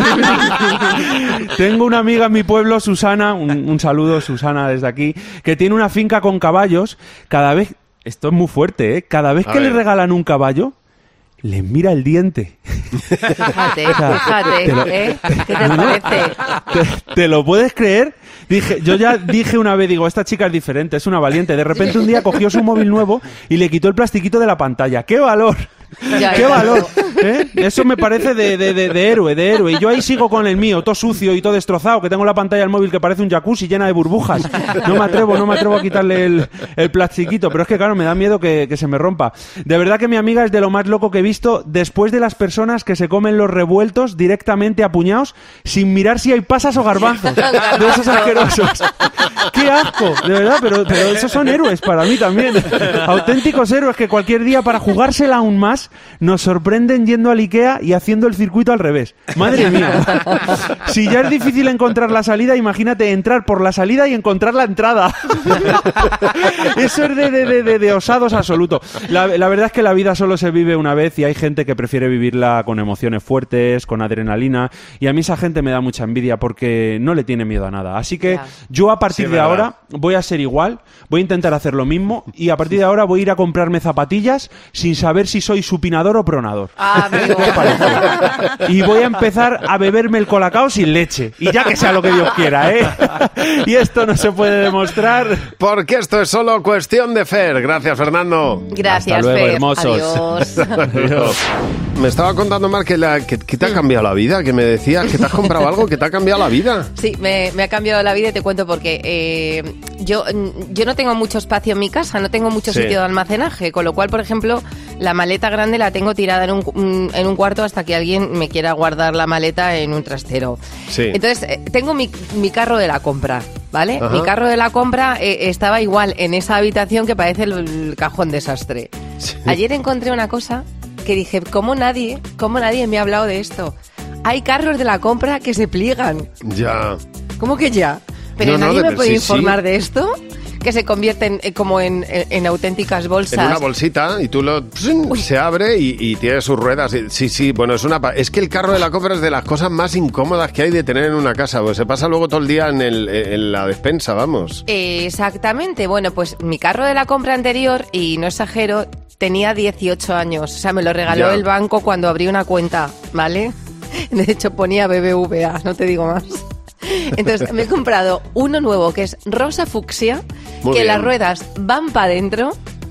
S22: Tengo una amiga en mi pueblo, Susana, un, un saludo, Susana, desde aquí, que tiene una finca con caballos. Cada vez, esto es muy fuerte, ¿eh? Cada vez a que ver. le regalan un caballo, les mira el diente.
S4: Fíjate, fíjate,
S22: te lo,
S4: ¿eh? ¿Qué te parece?
S22: ¿Te, ¿Te lo puedes creer? Dije, yo ya dije una vez, digo, esta chica es diferente, es una valiente. De repente un día cogió su móvil nuevo y le quitó el plastiquito de la pantalla. ¡Qué valor! Ya, ¡qué ya. valor! ¿Eh? Eso me parece de, de, de, de héroe, de héroe. Y yo ahí sigo con el mío, todo sucio y todo destrozado, que tengo la pantalla del móvil que parece un jacuzzi llena de burbujas. No me atrevo, no me atrevo a quitarle el, el plastiquito, pero es que claro, me da miedo que, que se me rompa. De verdad que mi amiga es de lo más loco que he visto, después de las personas que se comen los revueltos directamente a puñados, sin mirar si hay pasas o garbanzos. De esos asquerosos. ¡Qué asco! De verdad, pero, pero esos son héroes para mí también. Auténticos héroes que cualquier día, para jugársela aún más, nos sorprenden yendo al Ikea y haciendo el circuito al revés. ¡Madre mía! Si ya es difícil encontrar la salida, imagínate entrar por la salida y encontrar la entrada. Eso es de, de, de, de osados absoluto. La, la verdad es que la vida solo se vive una vez y hay gente que prefiere vivirla con emociones fuertes, con adrenalina, y a mí esa gente me da mucha envidia porque no le tiene miedo a nada. Así que yeah. yo a partir sí, de ahora voy a ser igual, voy a intentar hacer lo mismo y a partir de ahora voy a ir a comprarme zapatillas sin saber si soy supinador o pronador.
S4: Ah, ¿qué te
S22: parece? Y voy a empezar a beberme el colacao sin leche. Y ya que sea lo que Dios quiera, ¿eh? Y esto no se puede demostrar.
S3: Porque esto es solo cuestión de Fer. Gracias, Fernando.
S4: Gracias,
S22: Hasta luego,
S4: Fer.
S22: hermosos.
S4: Adiós.
S3: Adiós. Me estaba contando, Mar, que, la, que, que te ha cambiado la vida, que me decías que te has comprado algo que te ha cambiado la vida.
S4: Sí, me, me ha cambiado la vida y te cuento porque eh, yo, yo no tengo mucho espacio en mi casa, no tengo mucho sí. sitio de almacenaje, con lo cual, por ejemplo, la maleta grande la tengo tirada en un, en un cuarto hasta que alguien me quiera guardar la maleta en un trastero. Sí. Entonces, eh, tengo mi, mi carro de la compra, ¿vale? Ajá. Mi carro de la compra eh, estaba igual en esa habitación que parece el, el cajón desastre. Sí. Ayer encontré una cosa que dije, ¿cómo nadie, cómo nadie me ha hablado de esto? Hay carros de la compra que se pliegan.
S3: Ya.
S4: ¿Cómo que ya? ¿Pero no, nadie no, me puede sí, informar sí. de esto? Que se convierten eh, como en, en, en auténticas bolsas.
S3: En una bolsita y tú lo... Uy. Se abre y, y tiene sus ruedas. Sí, sí, bueno, es una... Es que el carro de la compra es de las cosas más incómodas que hay de tener en una casa. Pues se pasa luego todo el día en, el, en la despensa, vamos.
S4: Exactamente. Bueno, pues mi carro de la compra anterior, y no exagero, tenía dieciocho años. O sea, me lo regaló ya. el banco cuando abrí una cuenta, ¿vale? De hecho, ponía B B V A, no te digo más. Entonces me he comprado uno nuevo que es rosa fucsia, Muy que bien. Las ruedas van para adentro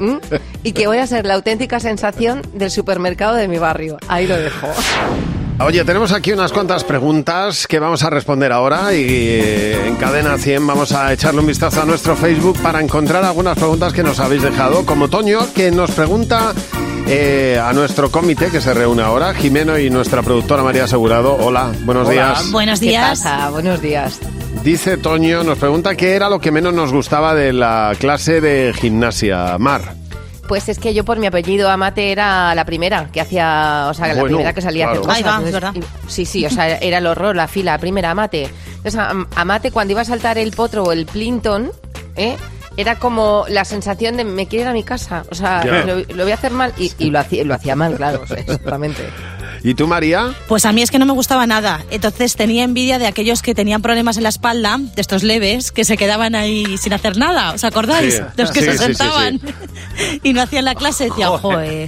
S4: y que voy a ser la auténtica sensación del supermercado de mi barrio. Ahí lo dejo.
S3: Oye, tenemos aquí unas cuantas preguntas que vamos a responder ahora y en Cadena cien vamos a echarle un vistazo a nuestro Facebook para encontrar algunas preguntas que nos habéis dejado, como Toño, que nos pregunta eh, a nuestro comité que se reúne ahora, Jimeno y nuestra productora María Asegurado. Hola, buenos
S4: Hola.
S3: días.
S1: Buenos días.
S4: ¿Qué pasa? Buenos días.
S3: Dice Toño, nos pregunta qué era lo que menos nos gustaba de la clase de gimnasia. Mar.
S4: Pues es que yo por mi apellido Amate era la primera que hacía, o sea, la
S3: bueno,
S4: primera que salía
S3: claro.
S4: a hacer cosas.
S1: Ahí va, es verdad.
S4: Sí, sí, o sea, era el horror, la fila, primera Amate. Entonces, Amate cuando iba a saltar el potro o el Plinton, ¿eh? Era como la sensación de me quiero ir a mi casa, o sea, lo, lo voy a hacer mal y, y lo, hacía, lo hacía mal, claro, o sea, exactamente.
S3: ¿Y tú, María?
S1: Pues a mí es que no me gustaba nada. Entonces tenía envidia de aquellos que tenían problemas en la espalda, de estos leves, que se quedaban ahí sin hacer nada. ¿Os acordáis? Sí. De los que sí, se sentaban sí, sí, sí. y no hacían la clase. Decía, joder.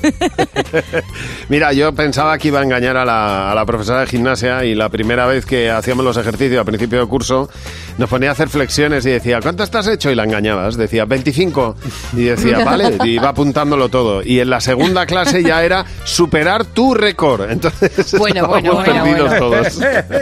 S3: Mira, yo pensaba que iba a engañar a la, a la profesora de gimnasia y la primera vez que hacíamos los ejercicios a principio de curso nos ponía a hacer flexiones y decía, ¿cuántas te has hecho? Y la engañabas. Decía, veinticinco. Y decía, vale, y iba apuntándolo todo. Y en la segunda clase ya era superar tu récord. Entonces
S4: bueno, bueno, bueno,
S3: perdidos
S4: bueno.
S3: todos.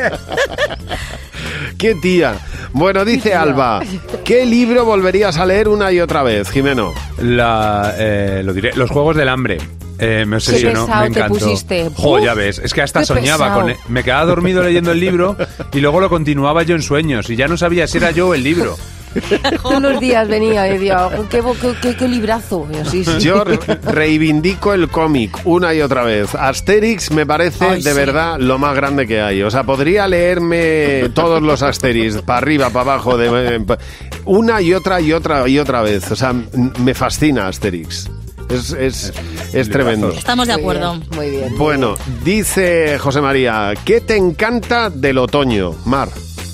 S3: ¡Qué tía! Bueno, dice Alba, ¿qué libro volverías a leer una y otra vez, Jimeno?
S6: La, eh, lo diré, Los Juegos del Hambre. Eh, me obsesionó, me encantó.
S4: Te pusiste.
S6: Jo, ya ves, es que hasta soñaba pesado. con él. Me quedaba dormido leyendo el libro y luego lo continuaba yo en sueños y ya no sabía si era yo o el libro.
S4: Todos los días venía y decía, qué, qué, qué, qué librazo. Sí, sí.
S3: Yo re- reivindico el cómic una y otra vez. Asterix me parece Ay, de sí. verdad lo más grande que hay. O sea, podría leerme todos los Asterix, para arriba, para abajo, de, eh, una y otra y otra y otra vez. O sea, me fascina Asterix. Es, es, es tremendo.
S1: Estamos de acuerdo.
S4: Muy bien, muy bien.
S3: Bueno, dice José María, ¿qué te encanta del otoño, Mar?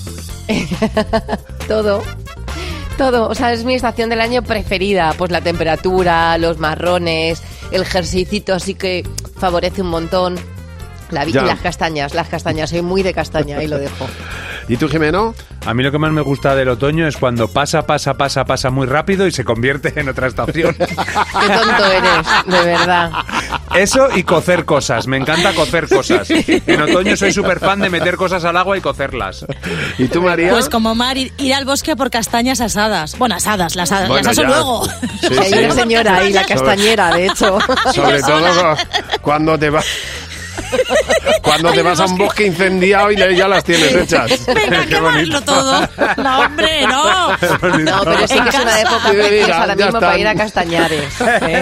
S4: Todo. Todo, o sea, es mi estación del año preferida. Pues la temperatura, los marrones, el jerseycito así que favorece un montón. La vi- y las castañas, las castañas. Soy muy de castaña, ahí lo dejo.
S3: ¿Y tú, Jimeno?
S6: A mí lo que más me gusta del otoño es cuando pasa, pasa, pasa, pasa muy rápido y se convierte en otra estación.
S4: Qué tonto eres, de verdad.
S6: Eso y cocer cosas. Me encanta cocer cosas. En otoño soy súper fan de meter cosas al agua y cocerlas.
S3: ¿Y tú, María?
S1: Pues como Mar, ir, ir al bosque por castañas asadas. Bueno, asadas, las, asadas,
S3: bueno,
S1: las aso
S3: ya.
S1: luego.
S3: Sí,
S4: Hay
S3: sí.
S4: una señora ahí, la castañera, de hecho.
S3: Sobre todo cuando te vas... Cuando te vas a un bosque incendiado y ya las tienes hechas.
S1: Venga, quemarlo todo. No, hombre, no.
S4: No, pero sí que es una época
S3: Sí, mira,
S4: preciosa ahora
S3: ya
S4: mismo para
S3: están.
S4: ir a Castañares. ¿eh?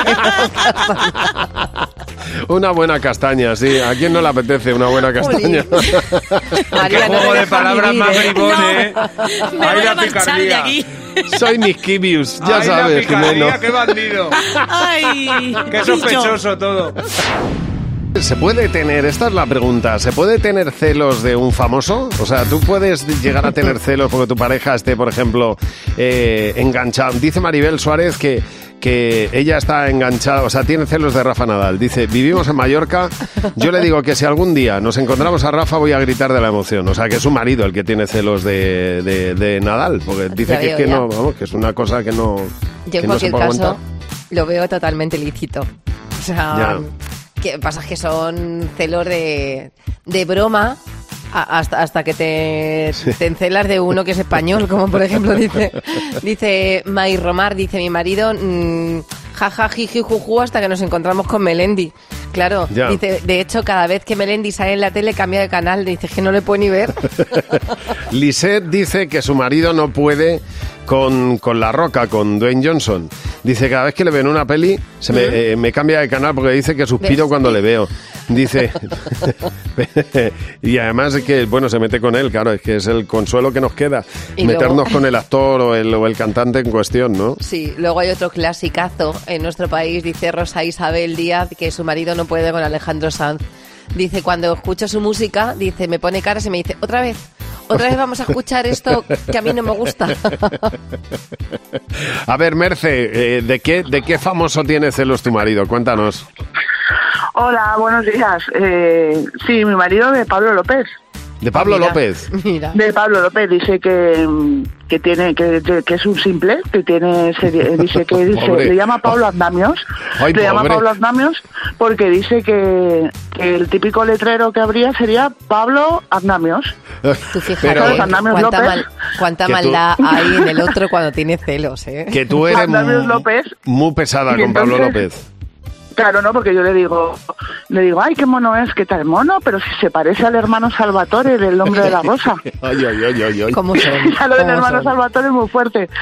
S3: Una buena castaña, sí. ¿A quién no le apetece una buena castaña?
S4: María,
S6: Qué
S4: no
S6: juego
S4: me
S6: de
S4: dejas
S6: palabras
S4: vivir,
S6: más
S4: ¿eh?
S6: bribón, ¿eh?
S1: Me
S6: Ay,
S1: voy
S6: la
S1: a marchar de
S6: picardía.
S1: aquí.
S3: Soy Mischievous, ya
S6: Ay,
S3: sabes,
S6: la picardía,
S3: Jimeno.
S6: qué bandido.
S1: Ay,
S6: Qué sospechoso todo.
S3: ¿Se puede tener, esta es la pregunta, ¿se puede tener celos de un famoso? O sea, tú puedes llegar a tener celos porque tu pareja esté, por ejemplo, eh, enganchada. Dice Maribel Suárez que, que ella está enganchada, o sea, tiene celos de Rafa Nadal. Dice, vivimos en Mallorca, yo le digo que si algún día nos encontramos a Rafa voy a gritar de la emoción. O sea, que es su marido el que tiene celos de, de, de Nadal, porque dice
S4: Ya
S3: que, es
S4: veo,
S3: que
S4: ya.
S3: no, vamos, que es una cosa que no,
S4: Yo
S3: que
S4: en
S3: no se
S4: cualquier
S3: puede
S4: caso
S3: aguantar.
S4: lo veo totalmente lícito. O sea,
S3: Ya.
S4: que pasa es que son celos de, de broma a- hasta, hasta que te, te encelas de uno que es español, como por ejemplo dice dice May Romar, dice mi marido, mmm, jaja, jiji, juju, hasta que nos encontramos con Melendi. Claro,
S3: Ya.
S4: dice, de hecho, cada vez que Melendi sale en la tele cambia de canal, dice que no le puede ni ver.
S3: Lisette dice que su marido no puede con, con La Roca, con Dwayne Johnson. Dice que cada vez que le ven una peli se me, eh, me cambia de canal porque dice que suspiro
S4: ¿Ves?
S3: cuando le veo. Dice... y además es que, bueno, se mete con él, claro, es que es el consuelo que nos queda.
S4: Y
S3: Meternos
S4: luego-
S3: con el actor o el, o el cantante en cuestión, ¿no?
S4: Sí, luego hay otro clasicazo en nuestro país, dice Rosa Isabel Díaz, que su marido no puede con Alejandro Sanz. Dice, cuando escucho su música, dice, me pone caras y me dice, otra vez, otra vez vamos a escuchar esto que a mí no me gusta.
S3: A ver, Merce, eh, ¿de qué, ¿de qué famoso tiene celos tu marido? Cuéntanos.
S5: Hola, buenos días. Eh, sí, mi marido de Pablo López.
S3: De Pablo
S4: Mira,
S3: López.
S4: Mira.
S5: De Pablo López dice que, que tiene que, que es un simple, que tiene serie- dice que dice,
S3: Pobre.
S5: le llama Pablo Andamios,
S3: Ay,
S5: le llama
S3: pobre.
S5: Pablo Andamios porque dice que, que el típico letrero que habría sería Pablo Andamios.
S4: Tú fíjate
S3: Pero-
S5: ¿Sabes? Andamios
S4: cuánta,
S5: López.
S4: mal- cuánta
S3: Que tú-
S4: maldad hay en el otro cuando tiene celos, ¿eh?
S3: Que tú eres
S5: Andamios
S3: mu-
S5: López.
S3: muy pesada
S5: Y
S3: con Pablo
S5: entonces-
S3: López.
S5: Claro, ¿no? Porque yo le digo, le digo, ay, qué mono es, qué tal mono, pero si se parece al hermano Salvatore del Hombre de la Rosa.
S3: Ay, ay, ay, ay, ay.
S4: ¿Cómo son?
S5: Ya lo del
S4: ¿Cómo
S5: hermano
S4: son?
S5: Salvatore es muy fuerte.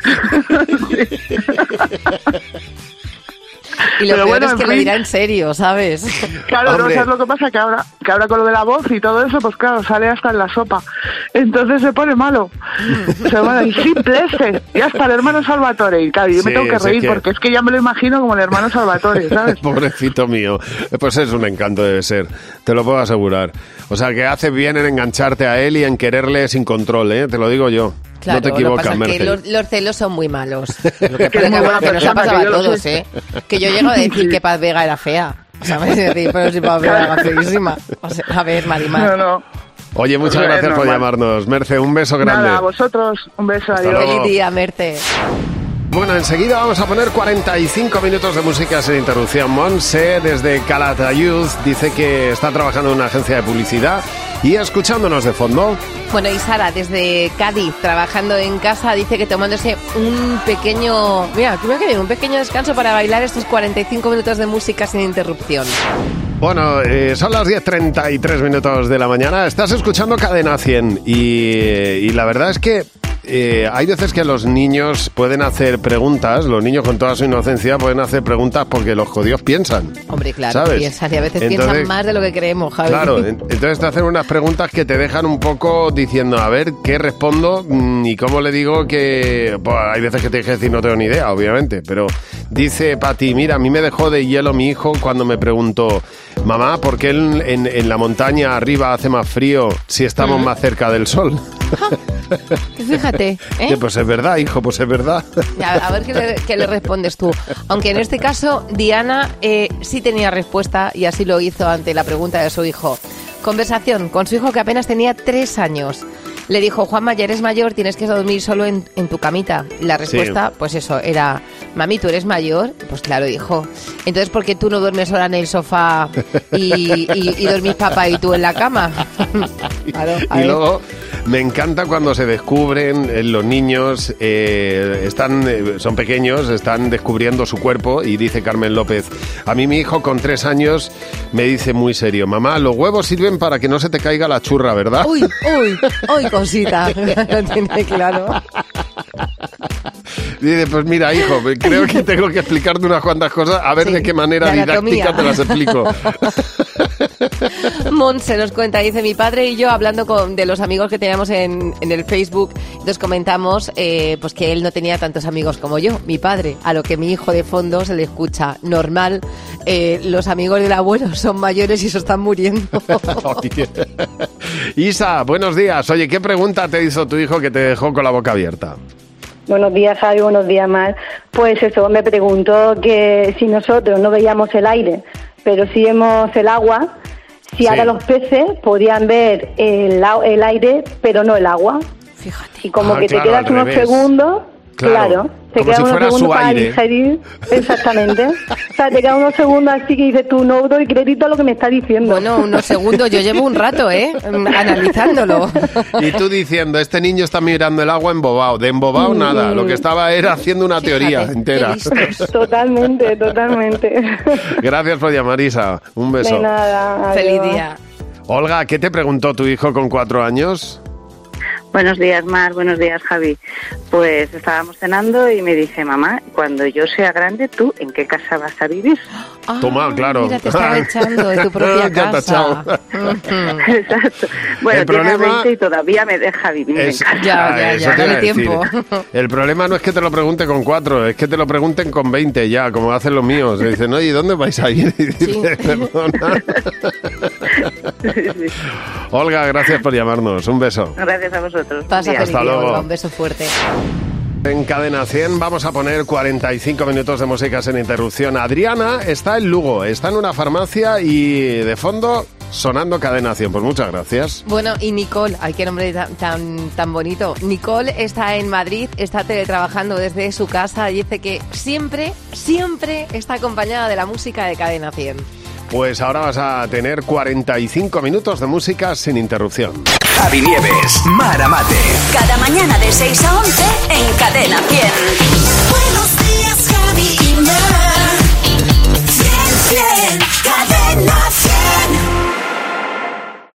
S4: Y lo
S5: Pero
S4: peor
S5: bueno,
S4: es
S5: en
S4: que lo
S5: fin.
S4: dirá en serio, ¿sabes?
S5: Claro, no
S3: Hombre.
S5: sabes lo que pasa, que ahora, que ahora con lo de la voz y todo eso, pues claro, sale hasta en la sopa. Entonces se pone malo. Se pone el simple ese, y hasta el hermano Salvatore. Y claro, yo
S3: Sí,
S5: me tengo que
S3: sí,
S5: reír
S3: que-
S5: porque es que ya me lo imagino como el hermano Salvatore, ¿sabes?
S3: Pobrecito mío. Pues es un encanto, debe ser. Te lo puedo asegurar. O sea, que hace bien en engancharte a él y en quererle sin control, ¿eh? Te lo digo yo.
S4: Claro,
S3: no te
S4: lo que
S3: equivocas,
S4: pasa es que
S3: Merce.
S4: los, los celos son muy malos. Lo que,
S5: Que
S4: pasa
S5: es muy
S4: que,
S5: buena
S4: que nos
S5: persona,
S4: ha pasado
S5: que
S4: a
S5: yo lo
S4: todos,
S5: sé.
S4: ¿eh? Que yo llego a decir que Paz Vega era fea. ¿Sabes? Es decir, pero si Paz Vega era feísima. O sea, a ver, Marimar.
S5: No, no.
S3: Oye, muchas
S5: Pues,
S3: gracias por
S5: normal.
S3: llamarnos. Merce, un beso grande.
S5: Nada, a vosotros, un beso,
S3: Hasta
S5: adiós.
S3: luego.
S4: Feliz día, Merce.
S3: Bueno, enseguida vamos a poner cuarenta y cinco minutos de música sin interrupción. Monse, desde Calatayud, dice que está trabajando en una agencia de publicidad y escuchándonos de fondo.
S4: Bueno, y Sara, desde Cádiz, trabajando en casa, dice que tomándose un pequeño... Mira, creo que bien, un pequeño descanso para bailar estos cuarenta y cinco minutos de música sin interrupción.
S3: Bueno, eh, son las diez treinta y tres minutos de la mañana. Estás escuchando Cadena cien y, y la verdad es que eh, hay veces que los niños pueden hacer preguntas, los niños con toda su inocencia pueden hacer preguntas porque los jodidos piensan.
S4: Hombre, claro,
S3: ¿Sabes?
S4: piensan y a veces
S3: Entonces,
S4: piensan más de lo que creemos, Javi.
S3: Claro, en- entonces te hacen unas preguntas que te dejan un poco diciendo, a ver, ¿qué respondo? Mm, Y cómo le digo que... Pues, hay veces que te dije decir, no tengo ni idea, obviamente, pero dice Pati, mira, a mí me dejó de hielo mi hijo cuando me preguntó, mamá, ¿por qué en, en- en la montaña arriba hace más frío si estamos
S4: Mm.
S3: más cerca del sol?
S4: Fíjate, ¿eh?
S3: Que, pues es verdad, hijo, pues es verdad.
S4: A, a ver qué le, qué le respondes tú. Aunque en este caso, Diana eh, sí tenía respuesta y así lo hizo ante la pregunta de su hijo. Conversación con su hijo que apenas tenía tres años. Le dijo, Juanma, ya eres mayor, tienes que dormir solo en, en tu camita. Y la respuesta, pues eso, era, mami, ¿tú eres mayor? Pues claro, hijo. Entonces, ¿por qué tú no duermes sola en el sofá y, y, y dormís papá y tú en la cama? Claro,
S3: y luego me encanta cuando se descubren eh, los niños, eh, están, eh, son pequeños, están descubriendo su cuerpo y dice Carmen López, a mí mi hijo con tres años me dice muy serio, mamá, los huevos sirven para que no se te caiga la churra, ¿verdad?
S4: Uy, uy, uy, cosita, lo tiene claro.
S3: Dice, pues mira, hijo, creo que tengo que explicarte unas cuantas cosas, a ver sí, de qué manera didáctica te las explico.
S4: Montse nos cuenta, dice, mi padre y yo hablando con, de los amigos que teníamos en, en el Facebook, entonces comentamos eh, pues que él no tenía tantos amigos como yo, mi padre, a lo que mi hijo de fondo se le escucha, normal, eh, los amigos del abuelo son mayores y se están muriendo.
S3: Isa, buenos días. Oye, ¿qué pregunta te hizo tu hijo que te dejó con la boca abierta?
S2: Buenos días, Javi, buenos días, Mar. Pues eso, me preguntó que si nosotros no veíamos el aire, pero sí vemos el agua, si sí. ahora los peces podían ver el, el aire, pero no el agua.
S4: Fíjate.
S2: Y como
S3: ah,
S2: que
S3: claro,
S2: te quedas unos
S3: revés.
S2: segundos, claro,
S3: claro
S2: te
S3: como
S2: quedan
S3: si
S2: unos
S3: fuera
S2: segundos
S3: su
S2: para
S3: aire.
S2: digerir. Exactamente. O sea, te quedan unos segundos así que dices tú, no doy crédito a lo que me está diciendo.
S4: Bueno, unos segundos, yo llevo un rato, ¿eh? Analizándolo.
S3: Y tú diciendo, este niño está mirando el agua embobado. De embobado nada, lo que estaba era haciendo una
S4: Fíjate,
S3: teoría entera.
S2: Totalmente, totalmente.
S3: Gracias por llamar, Isa. Un beso.
S2: De nada. Adiós.
S4: Feliz día.
S3: Olga, ¿qué te preguntó tu hijo con cuatro años?
S7: Buenos días, Mar. Buenos días, Javi. Pues estábamos cenando y me dice, mamá, cuando yo sea grande, ¿tú en qué casa vas a vivir?
S4: Ah,
S3: Toma, claro.
S4: Mira, te estaba echando de tu propia casa.
S7: Exacto. Bueno,
S3: El
S7: tiene
S3: problema-
S7: veinte y todavía me deja vivir
S3: Es-
S7: en casa.
S4: Ya,
S3: Ah,
S4: ya,
S3: eso
S4: ya,
S3: te iba
S4: dale
S3: a decir.
S4: tiempo.
S3: El problema no es que te lo pregunte con cuatro, es que te lo pregunten con veinte ya, como hacen los míos. Y dicen, oye, ¿dónde vais a ir? Y dices, perdona. Olga, gracias por llamarnos. Un beso.
S7: Gracias a vosotros.
S4: Pasa
S7: Día.
S4: feliz
S3: Hasta
S4: día,
S3: luego.
S4: Olga, un beso fuerte.
S3: En Cadena cien vamos a poner cuarenta y cinco minutos de música sin interrupción. Adriana está en Lugo, está en una farmacia y de fondo sonando Cadena cien. Pues muchas gracias.
S4: Bueno, y Nicole, ay, qué nombre tan, tan, tan bonito. Nicole está en Madrid, está teletrabajando desde su casa y dice que siempre, siempre está acompañada de la música de Cadena cien.
S3: Pues ahora vas a tener cuarenta y cinco minutos de música sin interrupción.
S9: Javi Nieves, Mara Mate.
S23: Cada mañana de seis a once en Cadena cien. Buenos días, Javi y Mar.